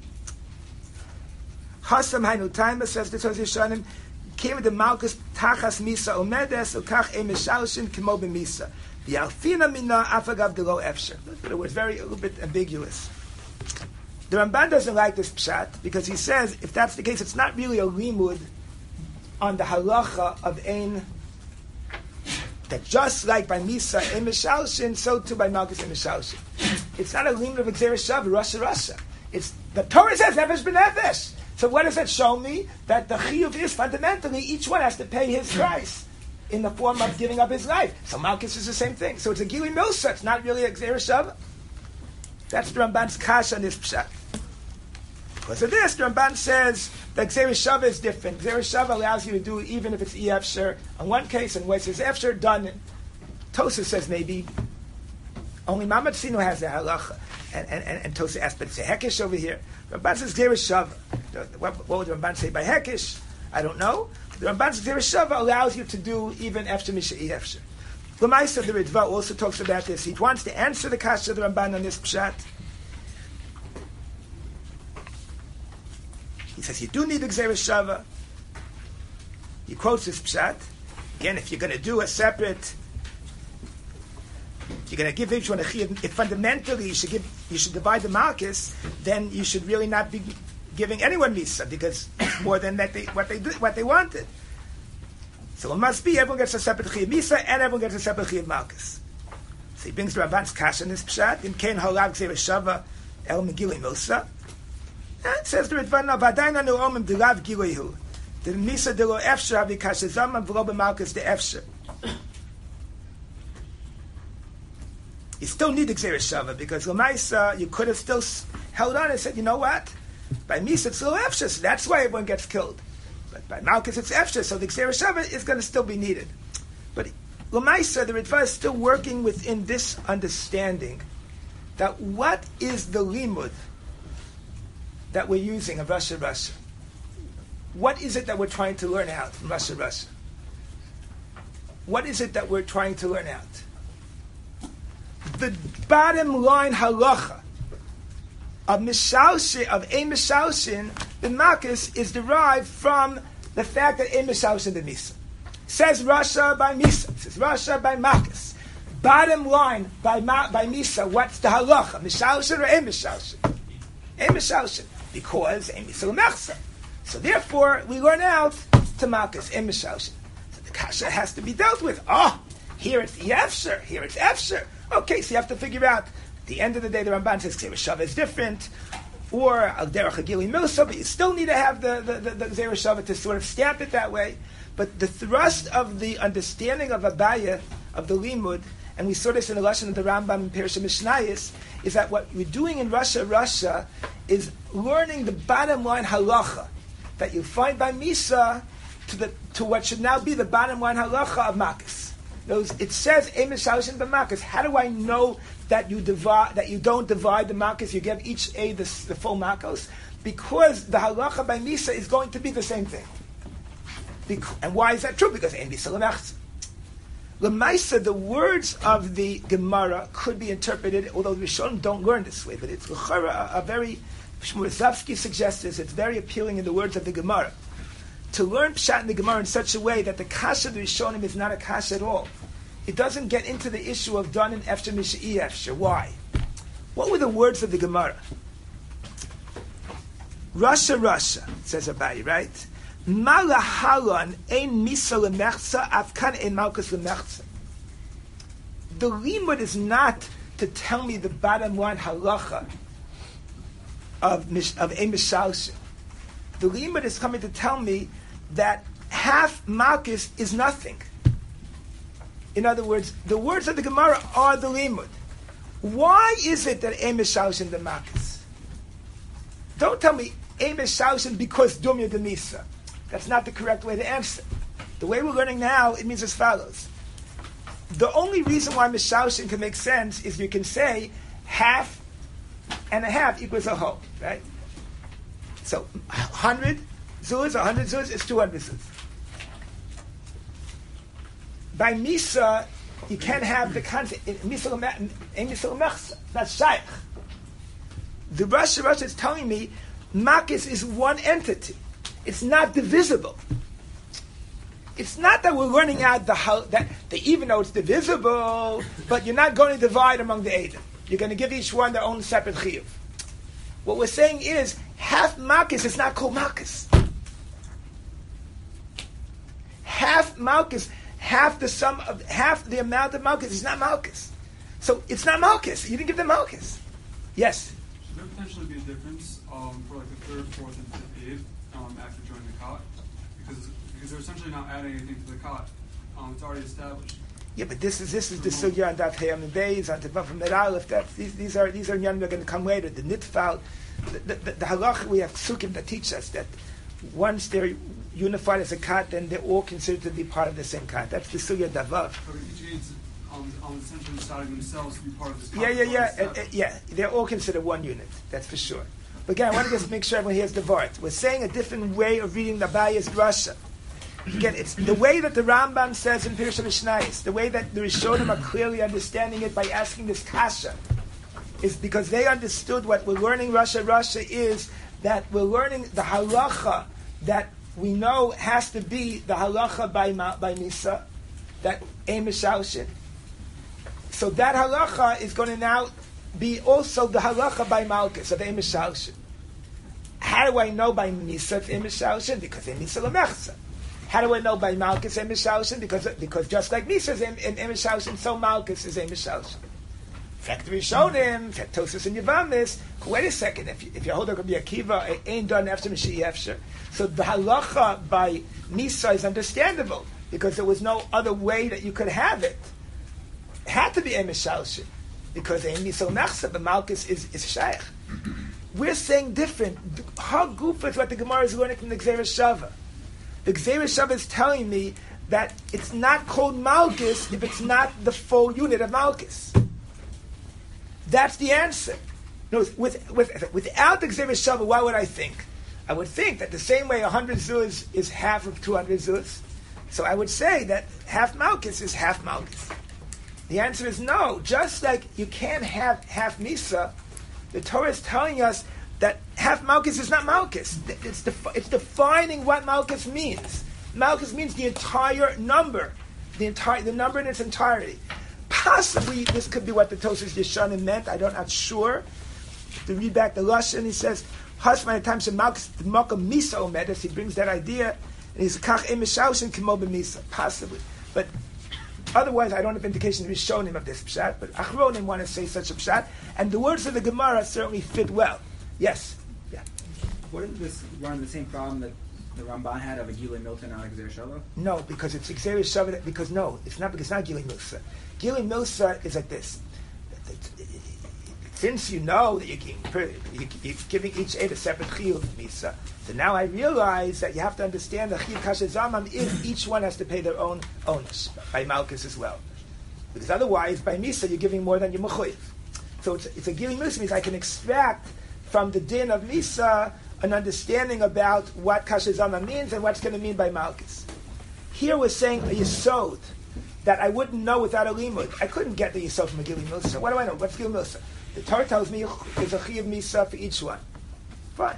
Hasam Hainu Taima, says the Tosas Yeshanim, came with the Malkus Tachas Misa Omedes, Ukach E Mishalshin Kimo B'Misa. The Alfina Mina Afagav Delo Efsher. It was a little bit ambiguous. The Ramban doesn't like this Pshat, because he says, if that's the case, it's not really a limud on the halacha of Ein, that just like by Misa and Mishalshin, so too by Malkus and Mishalshin. It's not a limud of Gzeira Shava, Rasha. It's the Torah says Nefesh B'Nefesh. So what does that show me? That the chiyuv is fundamentally each one has to pay his price in the form of giving up his life. So Malkus is the same thing. So it's a Gili Milsa. It's not really a Gzeira Shava. That's the Ramban's kash on this pshat. Because of this, the Ramban says that Gzeira Shava is different. Gzeira Shava allows you to do even if it's Efsher on one case, and when it says Efsher, done. Tosas says maybe only Mamad Sinu has the halacha. And Tosas asked, but it's a Hekesh over here. Ramban says Gzeira Shava. What would the Ramban say by Hekesh? I don't know. The Ramban's Gzeira Shava allows you to do even Efsher Misha Efsher. Lamaisa, the Ritva also talks about this. He wants to answer the kasha of the Ramban on this pshat. He says you do need the Gzeira Shava. He quotes this pshat. Again, if you're going to do a separate, if you're going to give each one a chiyuv, if fundamentally you should divide the Malkus, then you should really not be giving anyone misa, because more than that what they wanted. So it must be everyone gets a separate chiyuv misa and everyone gets a separate chiyuv Malkus. So he brings the Ramban's kasha in this pshat. In Kain halav Gzeira Shava el megilui milsa. And says the Ritva, "V'adayin anu omim delav giluihu, the misa delo efsher v'kasha zaman v'lo b'malkus de efsher." You still need the Gzeira Shava, because l'maisa you could have still held on and said, you know what? By misa it's lo efsher, so that's why everyone gets killed. But by malkus it's efsher, so the Gzeira Shava is going to still be needed. But l'maisa, the Ritva is still working within this understanding that what is the limud that we're using of Rasha. What is it that we're trying to learn out from Rasha? What is it that we're trying to learn out? The bottom line halacha of Mishalshin, of a Mishalshin, the Makis is derived from the fact that a Mishalshin the Misa. Says Rasha by Misa, says Rasha by Makis. Bottom line, by Misa, what's the halacha? Mishalshin or a Mishalshin? A Mishalshin. Because a Misa l'mechsa. So therefore, we learn out to Makis, a Mishalshin. So the kasha has to be dealt with. Here it's Yefsher, here it's Efsher. Okay, so you have to figure out, at the end of the day, the Ramban says Gzeira Shava is different, or Al Derech Hagili Milsa, but you still need to have the Gzeira Shava to sort of stamp it that way. But the thrust of the understanding of Abaya, of the Limud, and we saw this in the lesson of the Rambam in Perusha Mishnayos, is that what we're doing in Russia is learning the bottom line halacha that you find by Misa to what should now be the bottom line halacha of Makis. It says Emes Shalishin b'Makis. How do I know that you don't divide the Makis? You give each A the full Makos, because the halacha by Misa is going to be the same thing. And why is that true? Because Ein Misa l'mechza. L'maisa, the words of the Gemara could be interpreted, although the Rishonim don't learn this way, but it's a very, Shmuel Zavsky suggests this, it's very appealing in the words of the Gemara. To learn Pshat in the Gemara in such a way that the Kasha of the Rishonim is not a Kasha at all. It doesn't get into the issue of Don and Efsher Misha'i Efsher. Why? What were the words of the Gemara? Rasha, says Abayi, right? Malahalan ein misa lemechza afkan ein malchus lemechza. The limud is not to tell me the bottom line halacha of ein mishalshin. The limud is coming to tell me that half malchus is nothing. In other words, the words of the Gemara are the limud. Why is it that ein mishalshin the malchus? Don't tell me ein mishalshin because dumya de misa. That's not the correct way to answer. The way we're learning now, it means as follows. The only reason why Mishalshin can make sense is you can say half and a half equals a whole, right? So 100 zuz is 200 zuz. By Misa, you can't have the concept. Misa l'mechsa. That's shaykh. The Rasha is telling me Makis is one entity. It's not divisible. It's not that we're learning out even though it's divisible, but you're not going to divide among the Eidim. You're going to give each one their own separate chiyuv. What we're saying is, half Makis is not called Makis. Half Malchus, half the amount of Malchus is not Malchus. So it's not Malchus. You didn't give them Malchus. Yes? Should there potentially be a difference for like the third, fourth, and fifth eighth after joining the Kot? Because they're essentially not adding anything to the Kot. It's already established. Yeah, but this is the sugya on Daf Hayam and Beis on Tefaf and Aleph. These are young that are going to come later. The Nitfal, the halach, we have psukim that teach us that once they're unified as a Kot, then they're all considered to be part of the same Kot. That's the sugya Davav. So each eight's essentially deciding themselves to be part of this Kot. Yeah. They're all considered one unit. That's for sure. But again, I want to just make sure everyone hears the Vart. We're saying a different way of reading the Abaya's Rasha. Again, it's the way that the Rambam says in Perusha Mishnayos, the way that the Rishonim are clearly understanding it by asking this kasha, is because they understood what we're learning Rasha is that we're learning the halacha that we know has to be the halacha by Misa, that Ein Mishalshin. So that halacha is going to now be also the halacha by Malchus of Ein Mishalshin. How do I know by Misa of Ein Mishalshin? Because Ein Misa l'mechza. How do I know by Malchus Ein Mishalshin? Because just like Misa is Ein Mishalshin, so Malchus is Ein Mishalshin. Factory showed him, Tosis and Yavamis. Wait a second, if you hold up Rabbi Akiva, ain't done after Mashiach Efsher. So the halacha by Misa is understandable because there was no other way that you could have it. It had to be Ein Mishalshin because Ein Misa l'mechza, but Malchus is shaykh. We're saying different. How goof is what the Gemara is learning from the Gzeira Shava. The Gzeira Shava is telling me that it's not called Malchus if it's not the full unit of Malchus. That's the answer. No, without the Gzeira Shava, what would I think? I would think that the same way 100 zuz is half of 200 zuz. So I would say that half Malchus is half Malchus. The answer is no. Just like you can't have half Misa, The Torah is telling us that half Malchus is not Malchus. It's defining what Malchus means. Malchus means the entire number, the number in its entirety. Possibly this could be what the Tosas Yeshanim meant. I'm not sure. To read back the Lashon, he says, "Hasmai times Malchus the Malchum Misa Omedes." He brings that idea, and he's Kach Emishausen Kimo B'Misa. Possibly, but otherwise, I don't have indication to be shown him of this pshat. But Achronim want to say such a pshat, and the words of the Gemara certainly fit well. Yes, yeah. Wouldn't this run the same problem that the Ramban had of a Gilui Milsa, not a Gzeir Shava? No, because it's Gzeir Shava. Because no, it's not. Because it's not Gilui Milsa. Gilui Milsa is like this. Since you know that you're giving each aid a separate chiyuv misa, so now I realize that you have to understand that chiyuv kasher zamam is each one has to pay their own onus by Malchus as well, because otherwise by misa you're giving more than your mechuyev. So it's a giving misa means I can extract from the din of misa an understanding about what kasher zamam means and what's going to mean by Malchus. Here we're saying a yesod that I wouldn't know without a limud. I couldn't get the yesod from a gilui milsa. What do I know? What's gilui milsa? The Torah tells me there's a chiyuv misa for each one. Fine.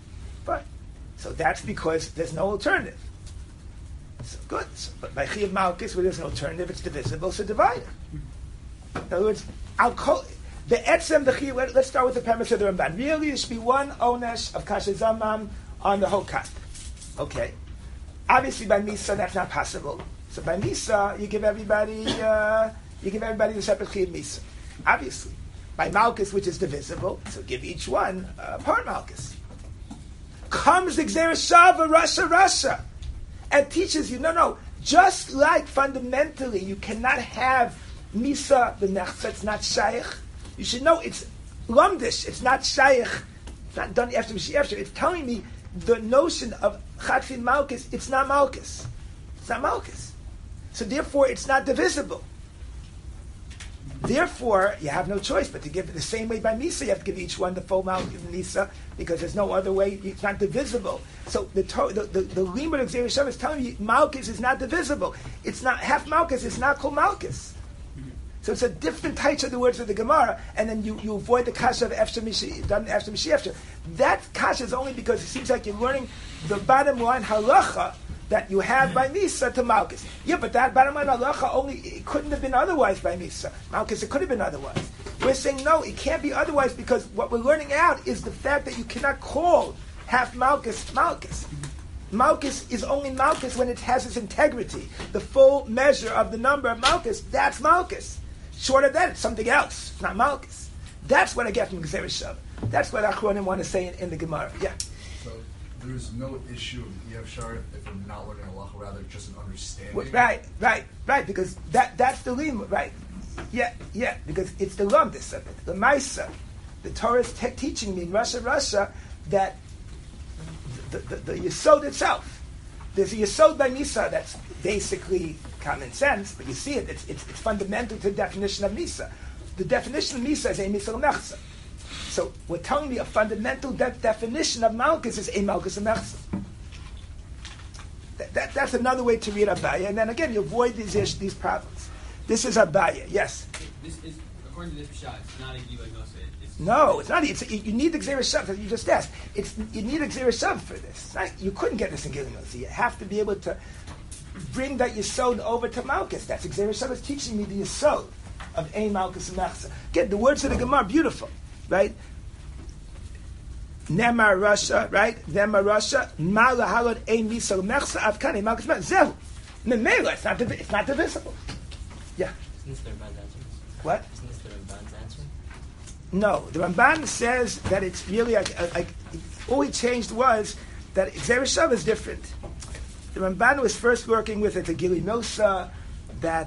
So that's because there's no alternative. So good. So, but by chiyuv malchus, where there's no alternative, it's divisible, so divide it. In other words, the etzem, the chiyuv, let's start with the premise of the Ramban. Really, there should be one onesh of kasher zamam on the whole kat. Okay. Obviously, by misa, that's not possible. So by misa, you give everybody the separate chiyuv misa. Obviously. By Malchus, which is divisible, so give each one part Malchus. Comes the Gzeir Shava, Rasha, and teaches you, no, just like fundamentally you cannot have Misa b'Nechza, it's not Shaykh. You should know it's Lamdish, it's not Shaykh, it's not done after Mashiach. It's telling me the notion of Chatfin Malchus, it's not Malchus. It's not Malchus. So therefore it's not divisible. Therefore, you have no choice but to give it the same way by Misa. You have to give each one the full Malchus Misa because there's no other way. It's not divisible. So the limud of Gzeir Shava is telling you Malchus is not divisible. It's not half Malchus. It's not called Malchus. So it's a different type of the words of the Gemara, and then you avoid the kasha of done after Mashiach. That kasha is only because it seems like you're learning the bottom line halacha that you have by Misa to Malchus. Yeah, but that bottom line halacha it couldn't have been otherwise by Misa. Malchus, it could have been otherwise. We're saying no, it can't be otherwise because what we're learning out is the fact that you cannot call half Malchus Malchus. Malchus is only Malchus when it has its integrity. The full measure of the number of Malchus, that's Malchus. Short of that, it's something else. It's not Malchus. That's what I get from Gzeir Shava. That's what Achronim want to say in the Gemara. Yeah. So there's no issue of Yev Shar if we're not learning halacha, rather just an understanding. Right. Because that's the limud. Right. Yeah. Because it's the lumdis of it, the Maisa. The Torah is teaching me in Russia that the Yesod itself. There's a Yesod by Misa that's basically common sense, but you see it. It's fundamental to the definition of Misa. The definition of Misa is a Misa l'Mechza. So we're telling me a fundamental definition of Malchus is a Malchus l'Mechza. That's another way to read Abaya, and then again you avoid these problems. This is Abaya, yes. This is, according to this pshat, it's not a Gilui Milsa. No, it's not. You need the Gzeir Shava. You just asked. You need a Gzeir Shava for this. Right? You couldn't get this in Gilui Milsa. You have to be able to bring that Yesod over to Malchus. That's Gzeir Shava is teaching me the Yesod of Ein Malchus Mechza. Again, the words of the Gemara, beautiful, right? Nemar Rasha, right? Nemar Rasha, Ma lahalot Ein Misal Mechza Avkani Malchus Mechza. Zehu. Memela, it's not divisible. Yeah. Isn't this the Ramban's answer? What? Isn't this the Ramban's answer? No, the Ramban says that it's really like all he changed was that Gzeir Shava is different. The Ramban was first working with it, the Gilui Milsa, that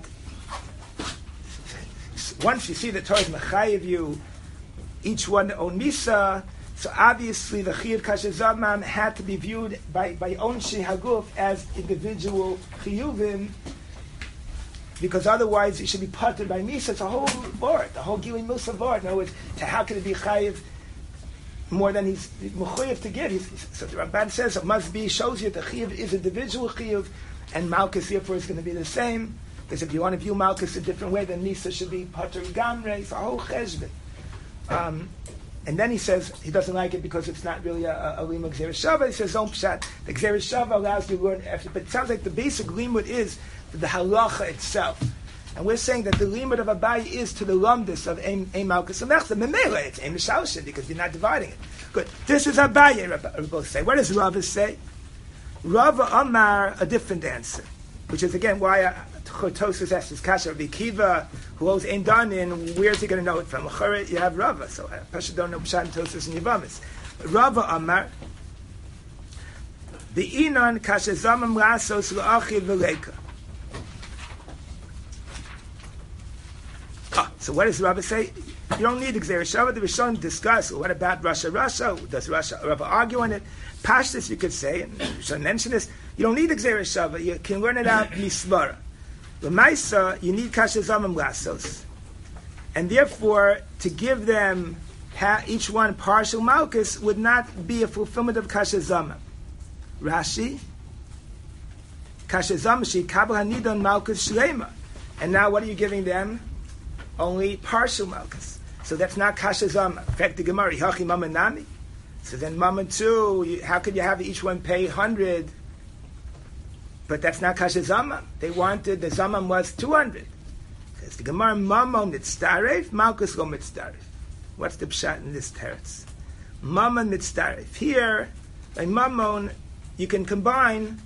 once you see the Torah is mechayev you, each one own Misa, so obviously the Chiyuv Kasher Zaman had to be viewed by Onshi Haguf as individual Chiyuvim, because otherwise it should be parted by Misa. It's a whole board, the whole Gilui Milsa board. In other words, how can it be Chayiv more than he's Mechuyev to give? So the Ramban says it must be, shows you that the Chiyuv is individual Chiyuv, and Malchus therefore is going to be the same. Because if you want to view Malchus a different way, then Misa should be Pater Gamre. It's a whole cheshbon. And then he says he doesn't like it because it's not really a limud Gzeira Shava. He says, Zon Pshat, the Gzeira Shava allows you to learn after. But it sounds like the basic limud is the halacha itself. And we're saying that the limud of Abaye is to the lumdus of Ein Malkus Amechza. Memela, it's Ein Mishalshin, because you're not dividing it. Good. This is Abaye, Rabbi say. What does Rava say? Rava Amar, a different answer. Which is, again, why Tosfos asked his kasha. Rabbi Kiva, who owes Ein Danin, where's he going to know it from? You have Rava. So Pasha don't know Pshat and Tosfos and Yavamis. Rava Amar, the Inon kasha zamam lasos l'achid v'leika. So what does Rava say? You don't need Gzeira Shava. The Rishonim discuss, what about Rasha? Does Rava argue on it? Pashtus, you could say, and Rishonim mention this, you don't need Gzeira Shava. You can learn it out misvara. L'maisa, you need kasha zamam lasos. And therefore, to give them each one partial malchus would not be a fulfillment of kasha zamam. Rashi, kasha zamam shi kabel hanidon malchus shlema. And now what are you giving them? Only partial malchus. So that's not kasha zama. In fact, the Gemara, hachi mama nami. So then mama too, how could you have each one pay 100? But that's not kasha zama. They wanted, the zama was 200. Because the Gemara, mama mitzdaref, malchus lo mitzdaref. What's the pshat in this teretz? Mama mitzdaref. Here, by mammon, you can combine,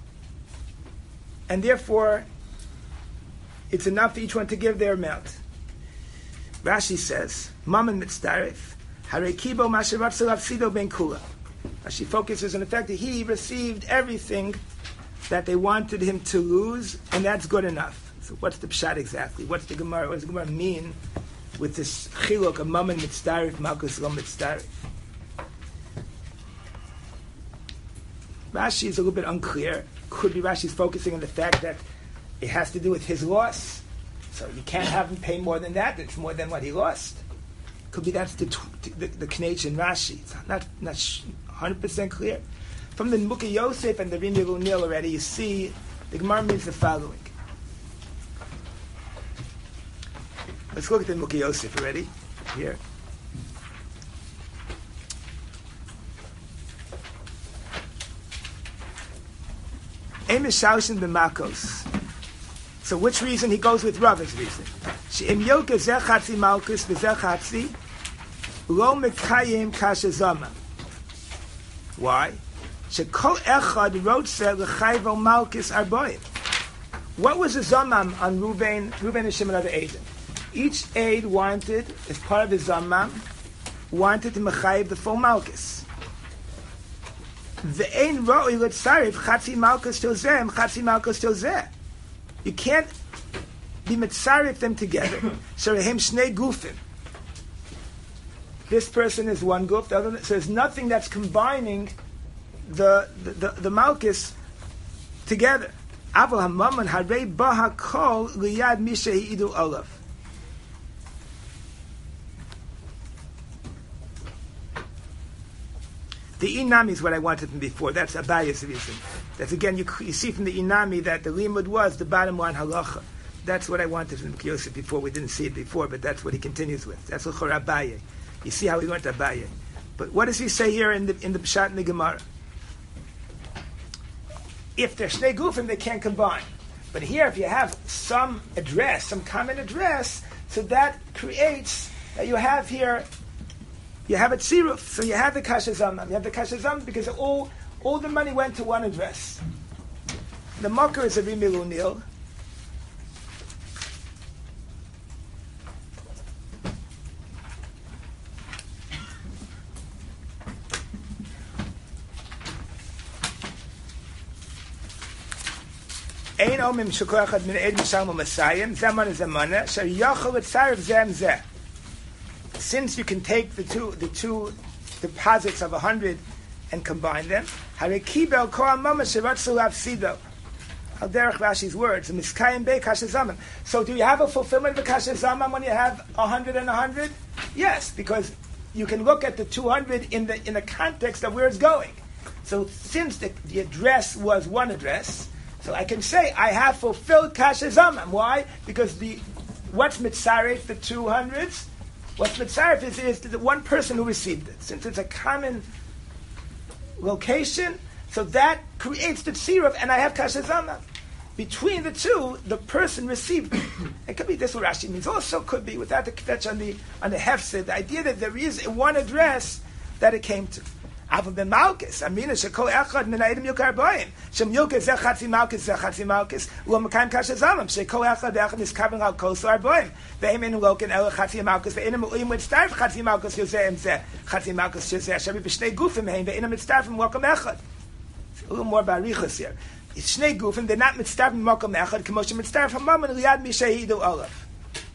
and therefore, it's enough for each one to give their amount. Rashi says, Mammon mitzdaref, harekibo masheratzel afsido ben kula. Rashi focuses on the fact that he received everything that they wanted him to lose, and that's good enough. So what's the pshat exactly? What does the Gemara mean with this chiluk of Mammon mitzdaref, malchus lo mitzdaref? Rashi is a little bit unclear. Could be Rashi's focusing on the fact that it has to do with his loss. So you can't have him pay more than that. It's more than what he lost. Could be that's the knech in Rashi. It's not 100% clear. From the Mukha Yosef and the Rim Yelunil already, you see the Gemara means the following. Let's look at the Mukha Yosef already. Here. Amish Shaushin b'makos. So which reason? He goes with Rava's reason. She'im yoke zeh chatzi malchus v'zeh chatzi lo mekayim kasha zama. Why? Shekol echad rotze l'chayvo malchus arboim. What was the zamam on Reuben and Shimon of the Eidim? Each aid wanted, as part of the zamam, wanted to mechayiv the full malchus. Ve'ein ro'i l'tzarif chatzi malchus til zeh, chatzi malchus til zeh. You can't be mitzarif them together. So rehem shnei gufim. This person is one guf. The other, so there's nothing that's combining the malchus together. Aval hamaman harei baha kol liyad misha hi'idu olav. The inami is what I wanted from before. That's Abaye's reason. That's again, you see from the inami that the limud was the bottom line halacha. That's what I wanted from Yosef before. We didn't see it before, but that's what he continues with. That's l'chor Abaye. You see how he went to Abaye. But what does he say here in the Pshat and the Gemara? If they're shnei gufim, they can't combine. But here, if you have some address, some common address, so that creates that you have here. You have a tziruf, so you have the kasha zamam. You have the kasha zamam because all the money went to one address. The mocker is a rimilunil. Ein omim shekoachad min eid mishalmo masayim zeman zemana shar yachol etzarif zem zeh. Since you can take the two deposits of 100 and combine them, harekibel koam mama sheratzu lafsido. Al derech Rashi's words, miskayim be kasha zaman. So do you have a fulfillment of the kasha zaman when you have 100 and 100? Yes, because you can look at the 200 in the context of where it's going. So since the address was one address, so I can say I have fulfilled kasha zaman. Why? Because what's mitzaref the 200s? What's mitzaref is the one person who received it. Since it's a common location, so that creates the tziruf, and I have kasha zama. Between the two, the person received it. It could be this what Rashi means. Also could be without the kvetch on the hefsed, the idea that there is one address that it came to. Avon ben Malkus, Amina shekol echad min ha'edim yukar boim. Shem yukar zeh chatzi Malkus, lo mekayim kasha zalam. Shekol echad echad miskavim al kol sar boim. Ve'im en loken el chatzi Malkus. Ve'inam u'im mitzdarf chatzi Malkus yozeh im zeh. Chatzi Malkus yozeh. Shabi b'shnei gufim heim. Ve'inam mitzdarf im lokem echad. A little more barichus here. It's shnei gufim. They're not mitzdarf im lokem echad. K'moshe mitzdarf hamam and liyad mishahidu olav.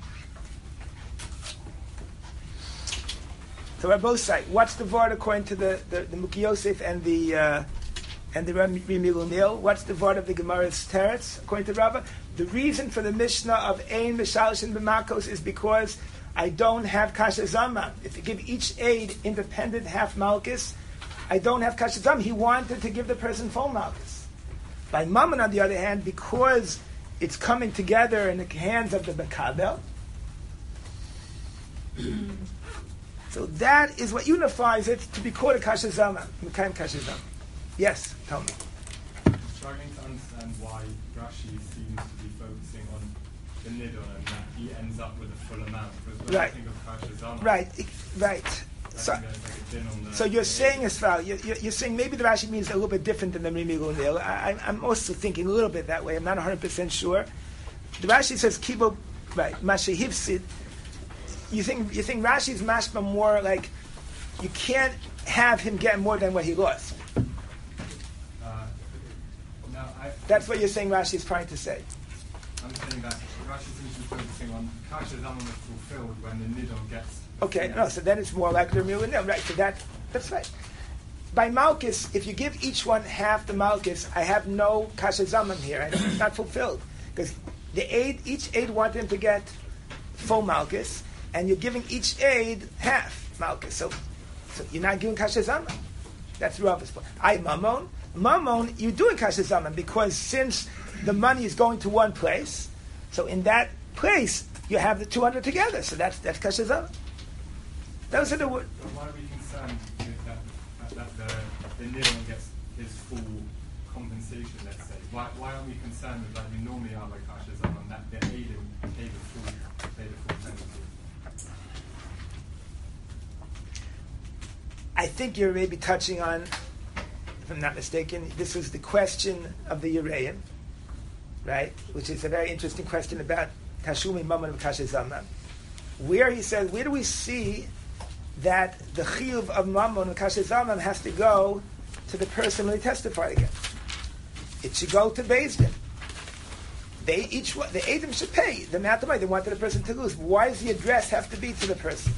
So we're both sides. What's the word according to the Muki Yosef and the Rami Lunil? What's the word of the Gemara's Teretz according to Rava? The reason for the Mishnah of Ein Mishalish and B'makos is because I don't have Kasha Zama. If you give each aid independent half Malkus, I don't have Kasha Zama. He wanted to give the person full Malkus. By Mammon, on the other hand, because it's coming together in the hands of the Bekabel, so that is what unifies it to be called a kasha zama, mekayim kasha zama. Yes, tell me. I'm struggling to understand why Rashi seems to be focusing on the nidon and that he ends up with a full amount. Because when I think of kasha zama, right. So you're saying as well. You're saying maybe the Rashi means a little bit different than the Rimi Lunil. I'm also thinking a little bit that way. I'm not 100% sure. The Rashi says kibo right mashehivsid. You think Rashi's mashma more like you can't have him get more than what he lost. That's what you're saying Rashi's trying to say. I'm saying that Rashi seems to be focusing on kasha zama fulfilled when the nidon gets. Okay, no, so then it's more like the Rami, right? So that's right. By Malkus, if you give each one half the Malkus, I have no kasha zaman here, and it's not fulfilled because each aid wanted him to get full Malkus. And you're giving each aid half Malkus. So you're not giving Kasha Zaman. That's Rava's point. Mammon, you're doing Kasha Zaman because since the money is going to one place, so in that place you have the 200 together. So that's Kasha Zaman. Those are the words. Why are we concerned with that the nidon gets his full compensation, let's say? Why aren't we concerned with like we normally are by Kasha Zaman, that the aid pay the full penalty? I think you're maybe touching on, if I'm not mistaken, this was the question of the Yereim, right? Which is a very interesting question about Tashumi Mammon of Kasha Zama. Where he says, where do we see that the chiyuv of Mammon of Kasha Zama has to go to the person who they testified against? It should go to Beis Din. The Eidim should pay the amount of money they wanted the person to lose. Why does the address have to be to the person?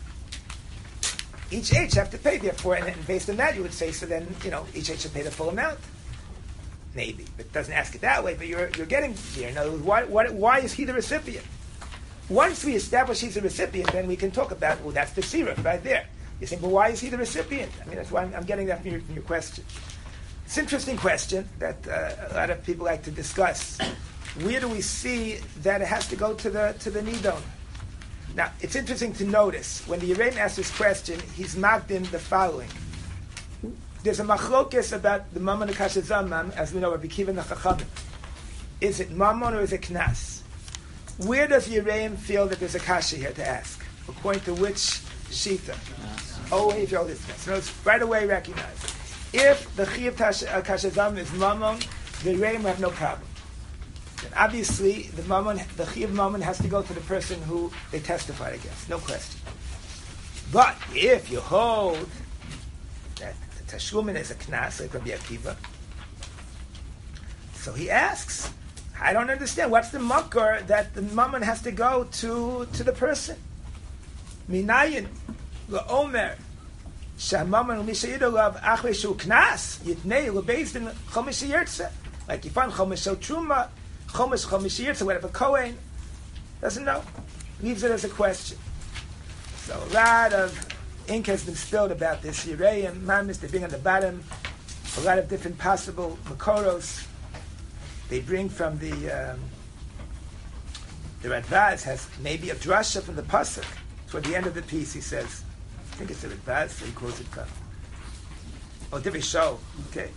Each H have to pay, therefore, and based on that, you would say, so then, each H should pay the full amount. Maybe. It doesn't ask it that way, but you're getting there. In other words, why is he the recipient? Once we establish he's the recipient, then we can talk about, well, that's the tziruf right there. You're saying, well, why is he the recipient? I mean, that's why I'm getting that from your question. It's an interesting question that a lot of people like to discuss. Where do we see that it has to go to the nidon? Now, it's interesting to notice, when the Yereim asks this question, he's marked in the following. There's a machlokes about the Mammon of Kasha Zaman, as we know, Rabbi Kiva and the Chachamim. Is it Mammon or is it Knas? Where does Yereim feel that there's a kasha here to ask? According to which shita? Oh, if you're this. So it's right away recognized. If the Chiv Kasha Zaman is Mammon, the Yereim have no problem. And obviously, the Chiv Mammon has to go to the person who they testified against, no question. But if you hold that the Tashlumin is a Knas, like Rabbi Akiva, so he asks, I don't understand, what's the makar that the Mammon has to go to the person? Minayin, L'omer, Sha'mammon L'mishayidolav Achle Shu Knas, Yitnei L'beis Din Chomish Yirtze, like you find Chomish Shel Truma, Chomish Yirtze, whatever Kohen, doesn't know, leaves it as a question. So a lot of ink has been spilled about this. Yereim, Mamis, they bring on the bottom a lot of different possible makoros. They bring from the Radvaz has maybe a drasha from the pasuk toward the end of the piece, he says, I think it's a bit bad, so he quotes it. Oh, Divrei Show. Okay.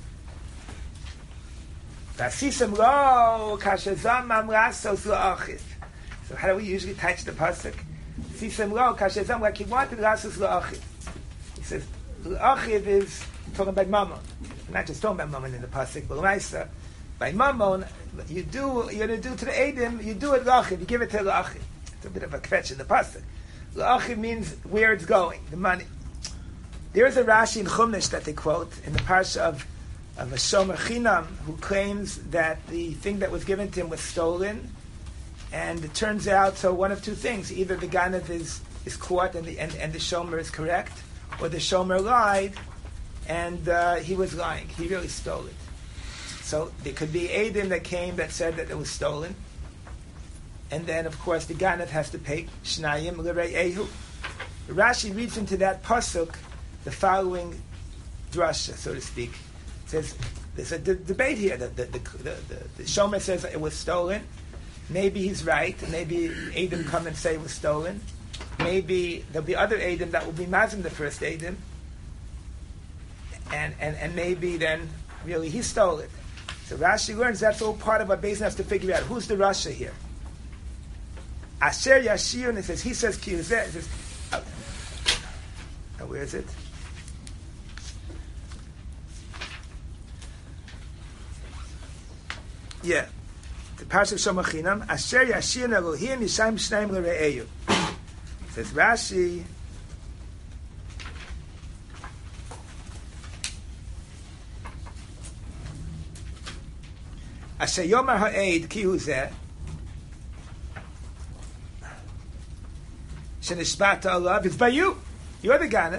V'asisem lo kashezam mamrasos la'achit. So how do we usually touch the pasuk? Sisem lo kashezam, like he wanted rasos la'achit. He says la'achit is talking about mammon. Not just talking about mammon in the pasuk, but l'maisa by mammon you're gonna do to the edim, you do it la'achit, you give it to la'achit. It's a bit of a kvetch in the pasuk. La'achit means where it's going, the money. There is a Rashi in Chumash that they quote in the parsha of a Shomer Chinam who claims that the thing that was given to him was stolen, and it turns out so one of two things: either the Ganav is caught and the Shomer is correct, or the Shomer lied and he was lying. He really stole it. So there could be Eidim that came that said that it was stolen, and then of course the Ganav has to pay Shnayim L'Rei Ehu. Rashi reads into that pasuk the following drasha, so to speak. It says there's a debate here. The Shomer says it was stolen. Maybe he's right. Maybe Eidim come and say it was stolen. Maybe there'll be other Eidim that will be mazim the first Eidim, and maybe then really he stole it. So Rashi learns that's all part of what Beis has to figure out. Who's the Rasha here? Asher Yashir, and it says he says Kiyuzeh. It says, where is it? Yeah, the parsha Shomer Chinam. Asher Yashir Elohim Yishayim Shnayim L'Re'eyu. Says Rashi. Asher Yomer Ha'ed Ki Hu Zeh Shenishbata Alav. It's by you. You're the Ganav.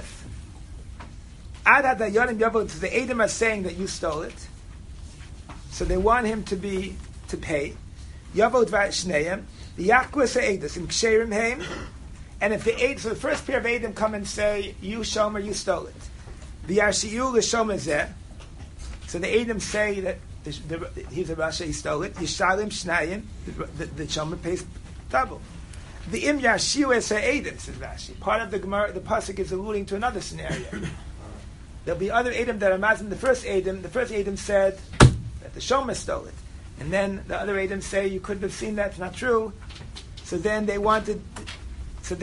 Ad Hadayonim Yavo. The Eidim are saying that you stole it. So they want him to pay. Yavod v'shneim the yakwes ha'edus in ksherim heim, and if so the first pair of edim come and say, "You Shomer, you stole it." The yarshiyu l'shomer zeh. So the edim say that he's a rasha, he stole it. Yishalim shnayim, the Shomer pays double. The im yarshiyu es ha'edim, says Rashi. Part of the Gemara, the pasuk is alluding to another scenario. There'll be other edim that are mazim. The first edim said the Shomer stole it, and then the other Eidim say you couldn't have seen that. It's not true. So then they wanted to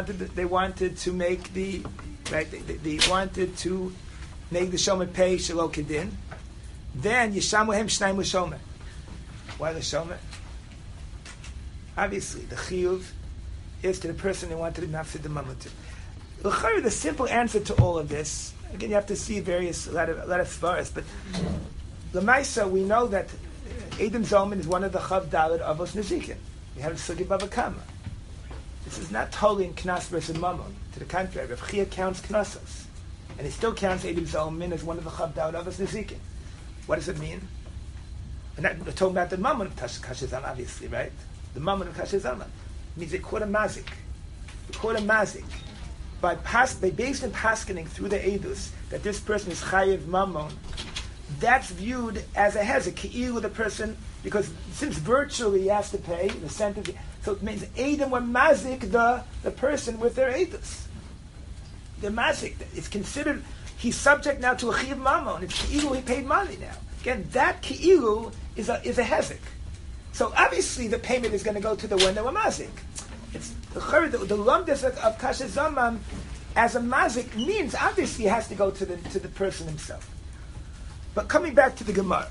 make the right. They wanted to make the Shomer pay Shelo Kedin. Then Yishamuhem Shnayim L'Shomer. Why the Shomer? Obviously, the Chiyuv is to the person they wanted to mafsid the mamut. The simple answer to all of this. Again, you have to see a lot of svaras, but L'maisa, we know that Eidim Zomin is one of the Chav Dalet Avos Nezikin. We have Sugi Bava Kama. This is not totally in Knas versus Mammon. To the contrary, Rav Chia counts Knossos, and he still counts Eidim Zomin as one of the Chav Dalet Avos Nezikin. What does it mean? We're not talking about the Mammon of Kashizam, obviously, right? The Mammon of Kashizam means they caught a mazik. They caught a mazik by based on paskening through the Eidus that this person is Chayiv Mammon. That's viewed as a hezek, ki'ilu the person, because since virtually he has to pay the sentence, so it means Eidim were mazik the person with their Eidus. They're mazik. It's considered, he's subject now to a chiv mammon. It's ki'ilu, he paid money now. Again, that ki'ilu is a hezek. So obviously the payment is going to go to the one that were mazik. It's the lumdus of kasha zaman as a mazik means obviously it has to go to the person himself. But coming back to the Gemara,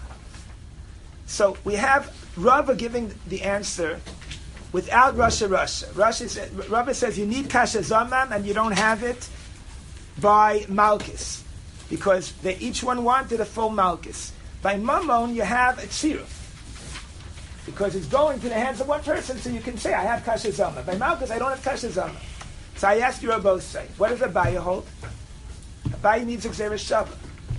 so we have Rava giving the answer without Rasha. Rava says you need kasha zaman and you don't have it by malchus because they each one wanted a full malchus. By mammon you have a tziruf because it's going to the hands of one person, so you can say I have kasha zaman. By malchus I don't have kasha zaman. So I asked you both say, what does Abaye hold? Abaye needs a gzeres shava.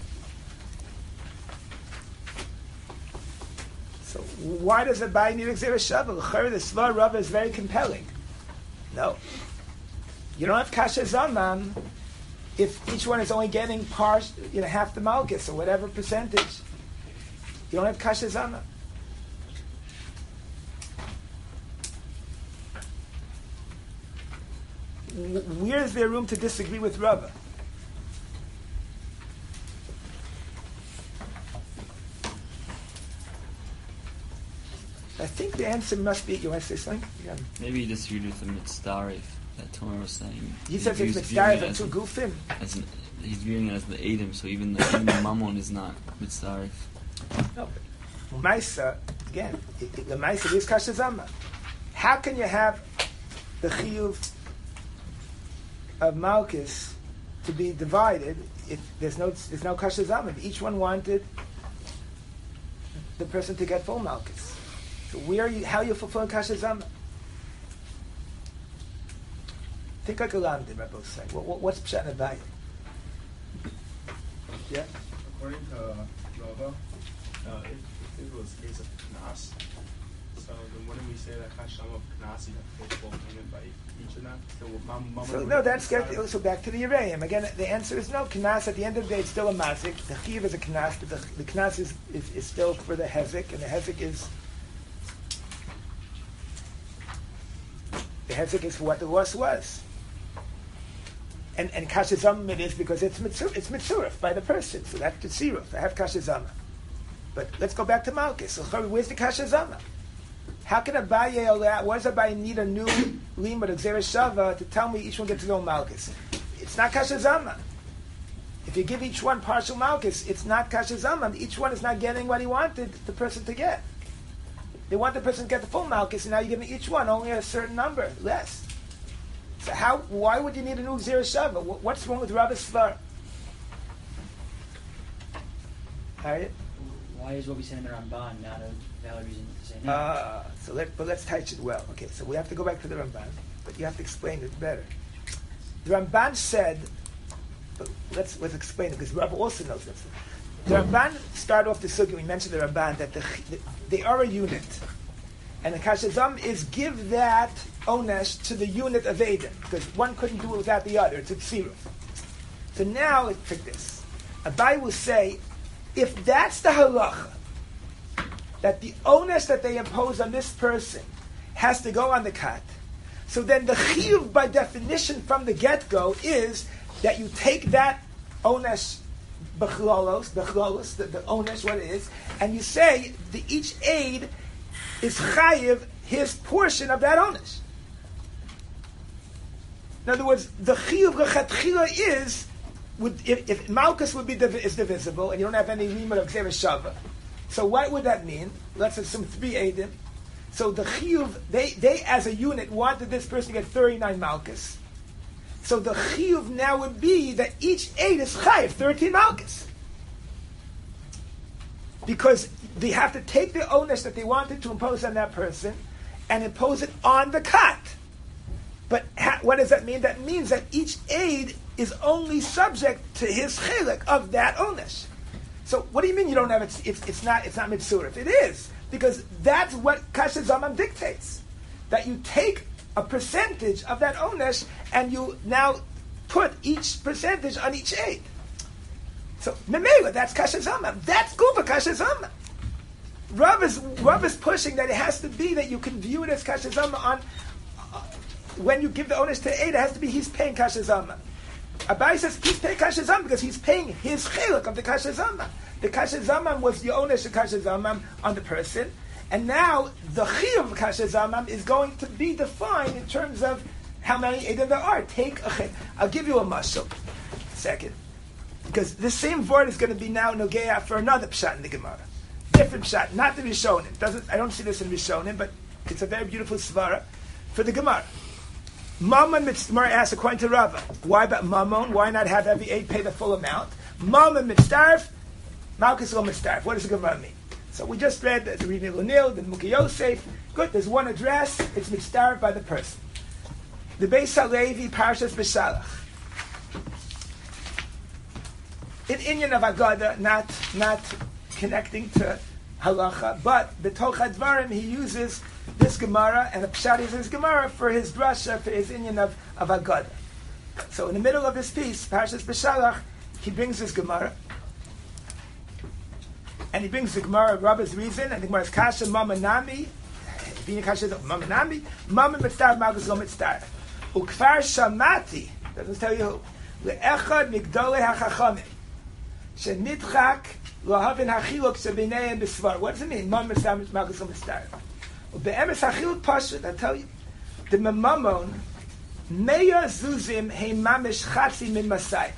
So why does Abaye need a gzeres shava? The Svar Rava is very compelling. No, you don't have kasha zaman if each one is only getting half the malchus or whatever percentage. You don't have kasha zaman. where is there room to disagree with Rava? I think the answer must be. You want to say something? Yeah. Maybe he disagreed with the mitzdarif that Tomer was saying. He says it's mitzdarif and two gufim. He's viewing it as the Edom, so even the Mammon is not mitzdarif. No, but Maisa, again, the Maisa is Kashazama. How can you have the chiyuv of Malchus to be divided if there's no Kashazama? Each one wanted the person to get full Malchus. So how are you fulfilling Kashazama? Think like a lamdim, Rebbe was saying. What's Pshat and Abayit? Yeah? According to Rava, if it was a case of Knas, so then wouldn't we say that Kasham of Knas, you have to pay full payment by each of them? So no, that's good. So back to the Yereim. Again, the answer is no. Knas, at the end of the day, it's still a mazik. The Chiv is a Knas, but the Knas is still for the Hezek, and the Hezek is for what the loss was. And Kashazam it is because it's mitzurif by the person. So that's the tziruf. I have Kashazama. But let's go back to Malchus. So where's the Kashazama? How can Abaye, why does Abaye need a new limud of Zera Shava to tell me each one gets his own Malchus? It's not Kashazama. If you give each one partial Malchus, it's not Kashazama. Each one is not getting what he wanted the person to get. They want the person to get the full Malchus, and now you're giving each one only a certain number, less. So why would you need a new Zera Shava? What's wrong with Rabbi's Svar? Harriet? Why is what we said in the Ramban not a valid reason to say no? Let's touch it well. Okay, so we have to go back to the Ramban, but you have to explain it better. The Ramban said, but let's explain it, because Rabbi also knows this. The Ramban started off the sugya, we mentioned the Ramban, that they are a unit. And the Kashazam is give that onesh to the unit of Eden, because one couldn't do it without the other. It's a tziruf. So now, take this. Abai will say, if that's the halacha, that the onesh that they impose on this person has to go on the kat, so then the chiyuv by definition from the get-go is that you take that onesh, bechlolos, the onesh, what it is, and you say each aid is chayiv his portion of that onesh. In other words, the chiyuv lechatchila is, if Malchus is divisible and you don't have any limit of Zera Shava, so what would that mean? Let's assume 3 Eidim. So the chiyuv, they as a unit wanted this person to get 39 Malchus. So the chiyuv now would be that each Eid is chayiv 13 Malchus. Because they have to take the onus that they wanted to impose on that person and impose it on the kat. But what does that mean? That means that each aid is only subject to his chilek of that onus. So what do you mean you don't have it? It's not mitzurif. It is, because that's what Kasher Zaman dictates. That you take a percentage of that onus and you now put each percentage on each aid. So Memela, that's Kasher Zaman. That's Gufa Kasher Zaman. Rav is pushing that it has to be that you can view it as Kasher Zaman on when you give the onus to aid, it has to be he's paying Kasher Zaman. Abai says he's paying Kasher Zaman because he's paying his chiluk of the Kasher Zaman. The Kasher Zaman was the onus of Kasher Zaman on the person, and now the chiyuv of Kasher Zaman is going to be defined in terms of how many eidim there are. I'll give you a mashal. Second. Because the same word is going to be now Nogea for another pshat in the Gemara. Different pshat, not the Rishonim. I don't see this in Rishonim, but it's a very beautiful svara for the Gemara. Mammon Mitzvah asks, according to Rava, why about Mammon? Why not have every aid pay the full amount? Mammon Mitzvah, Malchus lo Mitzvah. What does the Gemara mean? So we just read the Rini Lunil, the Muki Yosef. Good, there's one address, it's Mitzvah by the person. The Beis HaLevi, Parshas B'Shalach. In Inyan of Agada, not connecting to halacha, but b'toch hadvarim he uses this Gemara and the Pshat uses this Gemara for his drasha, for his Inyan of Agada. So in the middle of this piece, Parshas B'Shalach, he brings this Gemara, and he brings the Gemara Rabba's reason, and the Gemara is Kasha Mamanami, being Kasha Mamanami, Maman Mitzvah, Malchus lo Mitzvah. Ukfar shamati, doesn't tell you who. Le'echad migdolei hachachamim. Shenitchak lohavin hachiluk shebinei b'svar. What does it mean? Mam mistar malchus mistar. Be'emes hachiluk pashut. I tell you, the mamon meya zuzim hey mamish chatzi min masai.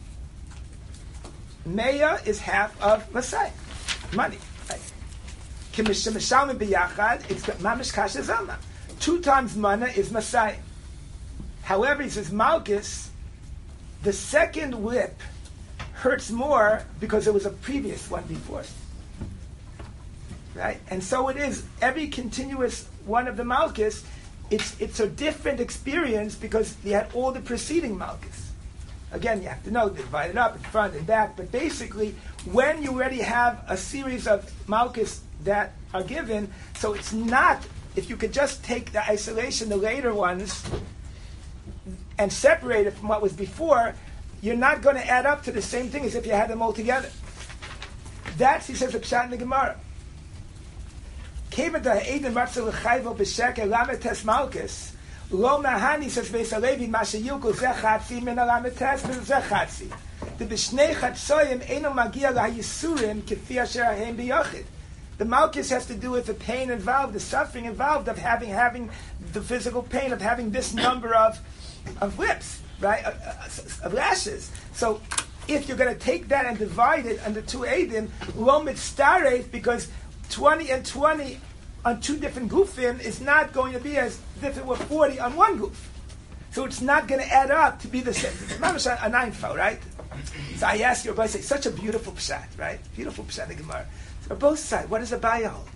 Meya is half of masai, money. Kimishamishalmi biyachad. It's mamish kasha zama. 2 times mana is masai. However, he says malchus. The second whip hurts more because there was a previous one before. Right? And so it is, every continuous one of the malchus, it's a different experience because you had all the preceding malchus. Again, you have to know, they divide it up in front and back, but basically, when you already have a series of malchus that are given, so it's not, if you could just take the isolation, the later ones, and separate it from what was before, you're not going to add up to the same thing as if you had them all together. That's, he says, a pshat in the Gemara. Kevan da ha'edin matzah l'chayvo b'sheker lametes malchus, lo mahani, says Beis HaLevi, masha yilku zeh chatzi min ha'lametes min zeh chatzi. The b'shnei chatzoyim eno magia l'ha'yisurim kefi asher ha'hem b'yochid. The malchus has to do with the pain involved, the suffering involved of having the physical pain of having this number of whips, right, of lashes. So if you're going to take that and divide it under 2 edim, lo mitzaref, because 20 and 20 on 2 different gufim is not going to be as if it were 40 on 1 goof. So it's not going to add up to be the same. It's not a 9-fo, right? So I ask you, I say, such a beautiful pshat, right? Beautiful pshat in the Gemara. So on both sides, what does Abaya hold?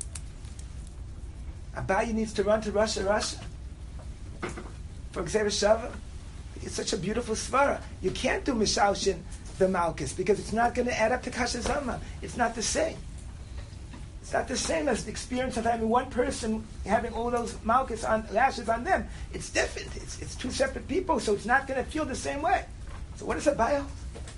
Abaya needs to run to Russia. For Xavier Shava, it's such a beautiful svara. You can't do Mishalshin the Malchus because it's not going to add up to Kasha Zama. It's not the same. It's not the same as the experience of having one person having all those Malchus on lashes on them. It's different. It's 2 separate people, so it's not going to feel the same way. So what is Abaya?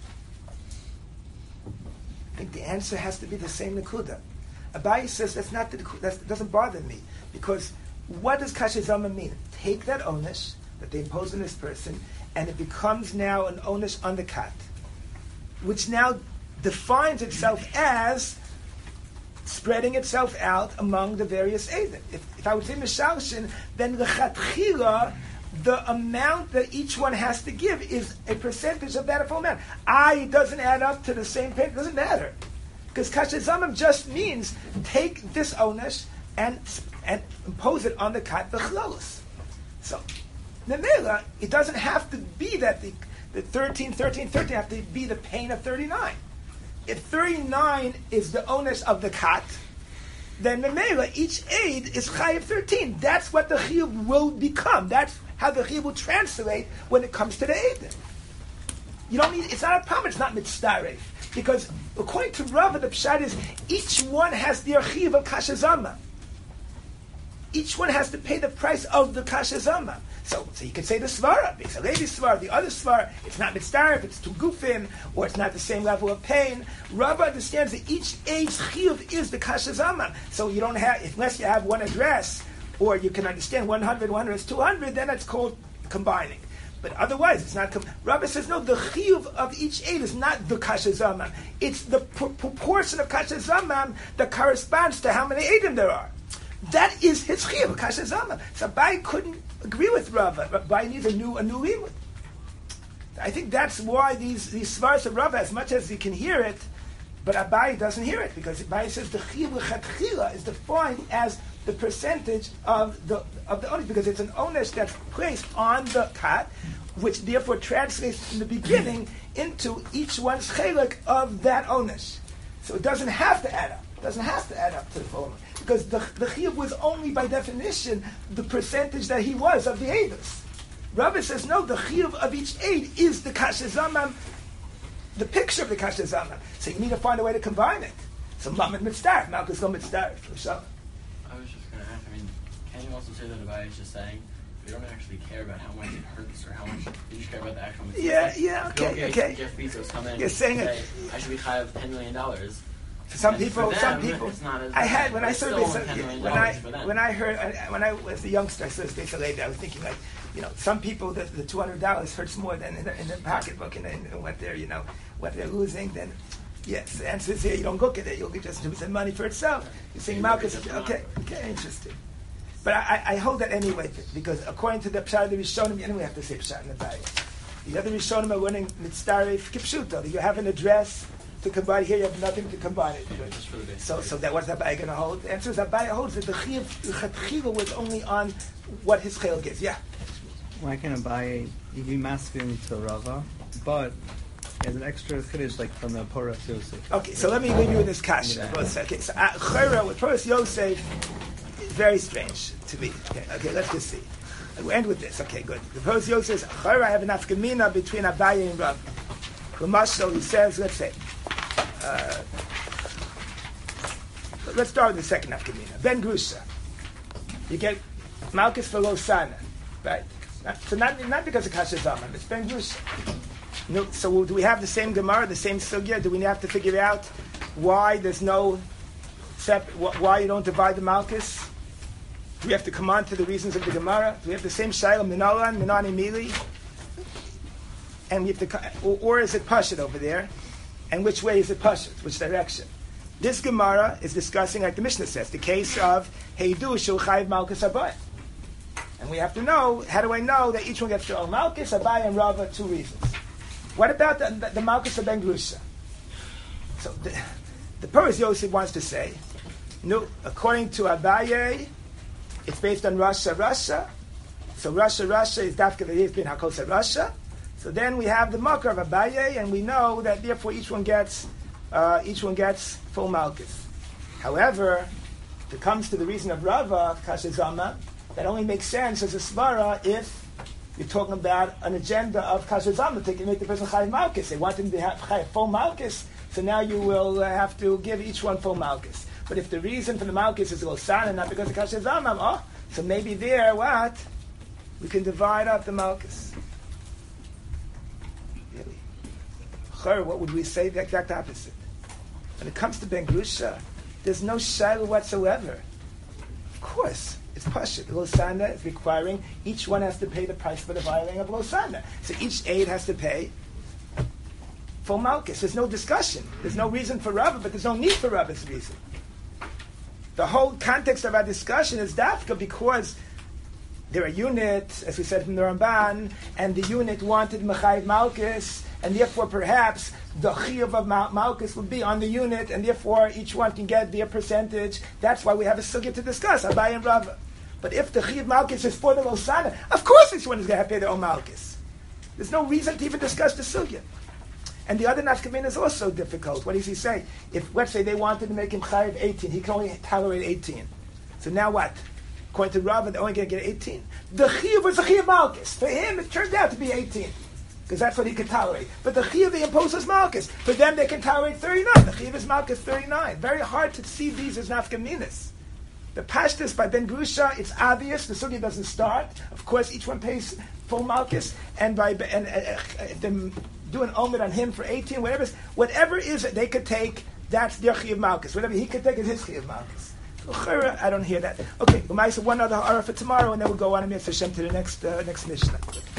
I think the answer has to be the same Nakuda. Abaye says that doesn't bother me because what does Kasha Zama mean? Take that onus that they impose on this person, and it becomes now an onus on the kat, which now defines itself as spreading itself out among the various Eidim. If I would say Mishalshin, then l'chatchila, the amount that each one has to give is a percentage of that full amount. It doesn't add up to the same pay. It doesn't matter. Because Kasha Zamam just means take this onus and impose it on the kat v'chlolus. So, Nemela, it doesn't have to be that the 13 have to be the pain of 39. If 39 is the onus of the kat, then Nemela, each aid is chayiv 13. That's what the chiyuv will become. That's how the chiyuv will translate when it comes to the aid. You don't need, it's not a problem, it's not mitzdaref. Because according to Rava, the pshat is each one has the chiyuv of kasha zama. Each one has to pay the price of the kasha zama. So you could say the svara, Beis HaLevi svara, the other svara, it's not mitzdaref, it's 2 gufim, or it's not the same level of pain. Rava understands that each age chiyuv is the kasha zama. So you don't have, unless you have one address, or you can understand 100 is 200, then it's called combining. But otherwise, it's not. Rava says no. The chiyuv of each aid is not the kasha zaman. It's the proportion of kasha zaman that corresponds to how many aidim there are. That is his chiyuv, kasha zaman. So Abai couldn't agree with Rava. Abai needs a new limud. I think that's why these svaras of Rava, as much as you can hear it, but Abai doesn't hear it because Abai says the chiyuv l'chatchila is defined as the percentage of the onus, because it's an onus that's placed on the kat, which therefore translates in the beginning into each one's chelik of that onus. So it doesn't have to add up. It doesn't have to add up to the full amount. Because the chiyuv was only by definition the percentage that he was of the edus. Rava says no, the chiyuv of each aid is the kasha zamam, the picture of the kasha zamam. So you need to find a way to combine it. So mamet mitzdarf, malchus go mitzdarf. I was just going to ask, can you also say that Abai is just saying, we don't actually care about how much it hurts or how much, you just care about the actual mistake? Yeah, okay. Jeff Bezos come in You're saying and say, I should be chayav $10 million. For some people, it's not as bad. When I was a youngster, I saw this Beis HaLevi, I was thinking like, some people the $200 hurts more than in their pocketbook and what they're what they're losing. Then yes, the answer is here. You don't look at it. You'll just lose the money for itself. You're saying Malchus. Okay, interesting. But I hold that anyway because according to the Pshat of the Rishonim, anyway, we have to say Pshat in the Bible. The other Rishonim are running mitzdaref kipshuto. You have an address to combine. Here you have nothing to combine it with. So that what's Abai going to hold? The answer is Abai holds that the chiyuv was only on what his chayil gives. Yeah. Why can't Abai be masculine to Rava, but he has an extra chiddush like from the Poras Yosef? Okay, so let me leave you with this kasha. Okay, so chayra with Poras Yosef is very strange to me. Okay, let's just see. We'll end with this. Okay, good. The Poras Yosef says chayra have an afkamina between Abai and Rava. L'mashal, he says, let's say. Let's start with the second afkamina. Ben Grusha. You get Malchus for Losana, right? So not because of Kasha Zaman, it's Ben Grusha. No, so do we have the same Gemara, the same Sugya? Do we have to figure out why there's no why you don't divide the Malchus? Do we have to come on to the reasons of the Gemara? Do we have the same Shaila Minolan, Minani Mili? And we have to, or is it Pashut over there? And which way is it Pashut? Which direction? This Gemara is discussing, like the Mishnah says, the case of Heidu Shul Chayiv Malchus Abai. And we have to know, how do I know that each one gets their own Malchus, Abai, and Rava? Two reasons. What about the Malchus of Ben Grusha? So the Poras Yosef wants to say, no, according to Abaye, it's based on Rasha. So Rasha is Dafka V'Yiv bin Hakosa Rasha. So then we have the Makar of Abaye, and we know that therefore each one gets full Malchus. However, if it comes to the reason of Rava, Kasha Zama, that only makes sense as a svara if you're talking about an agenda of Kasha Zama, to make the person Chayiv Malchus. They want him to have Chayiv full Malchus, so now you will have to give each one full Malchus. But if the reason for the Malchus is Losana, not because of Kasha Zama, so maybe there, we can divide up the Malchus. Really? What would we say? The exact opposite. When it comes to Ben Grusha, there's no shaila whatsoever. Of course, it's pashut. Losana is requiring each one has to pay the price for the violating of Losana. So each aid has to pay full Malchus. There's no discussion. There's no reason for Rava, but there's no need for Rava's reason. The whole context of our discussion is dafka because there are units, as we said from the Ramban, and the unit wanted Mechayiv Malchus, and therefore perhaps the chiyuv of Malchus would be on the unit, and therefore each one can get their percentage. That's why we have a sugya to discuss, Abai and Rava. But if the chiyuv Malchus is for the Losana, of course each one is going to have to pay their own Malchus. There's no reason to even discuss the sugya. And the other nafkamina is also difficult. What does he say? If, let's say, they wanted to make him chayiv 18, he can only tolerate 18. So now what? According to Rava, they're only going to get 18. The chiyuv was the chiyuv Malchus. For him, it turned out to be 18. Because that's what he could tolerate. But the chiyuv he imposes Malchus. For them, they can tolerate 39. The chiyuv is Malchus 39. Very hard to see these as nafkaminas. The pashtus by Ben Grusha, it's obvious. The sugya doesn't start. Of course, each one pays full Malchus. And by them do an omid on him for 18, whatever is it they could take, that's their chiyuv Malchus. Whatever he could take is his chiyuv Malchus. I don't hear that. Okay, one other hara for tomorrow, and then we'll go on and Mitzvah Hashem to the next Mishnah.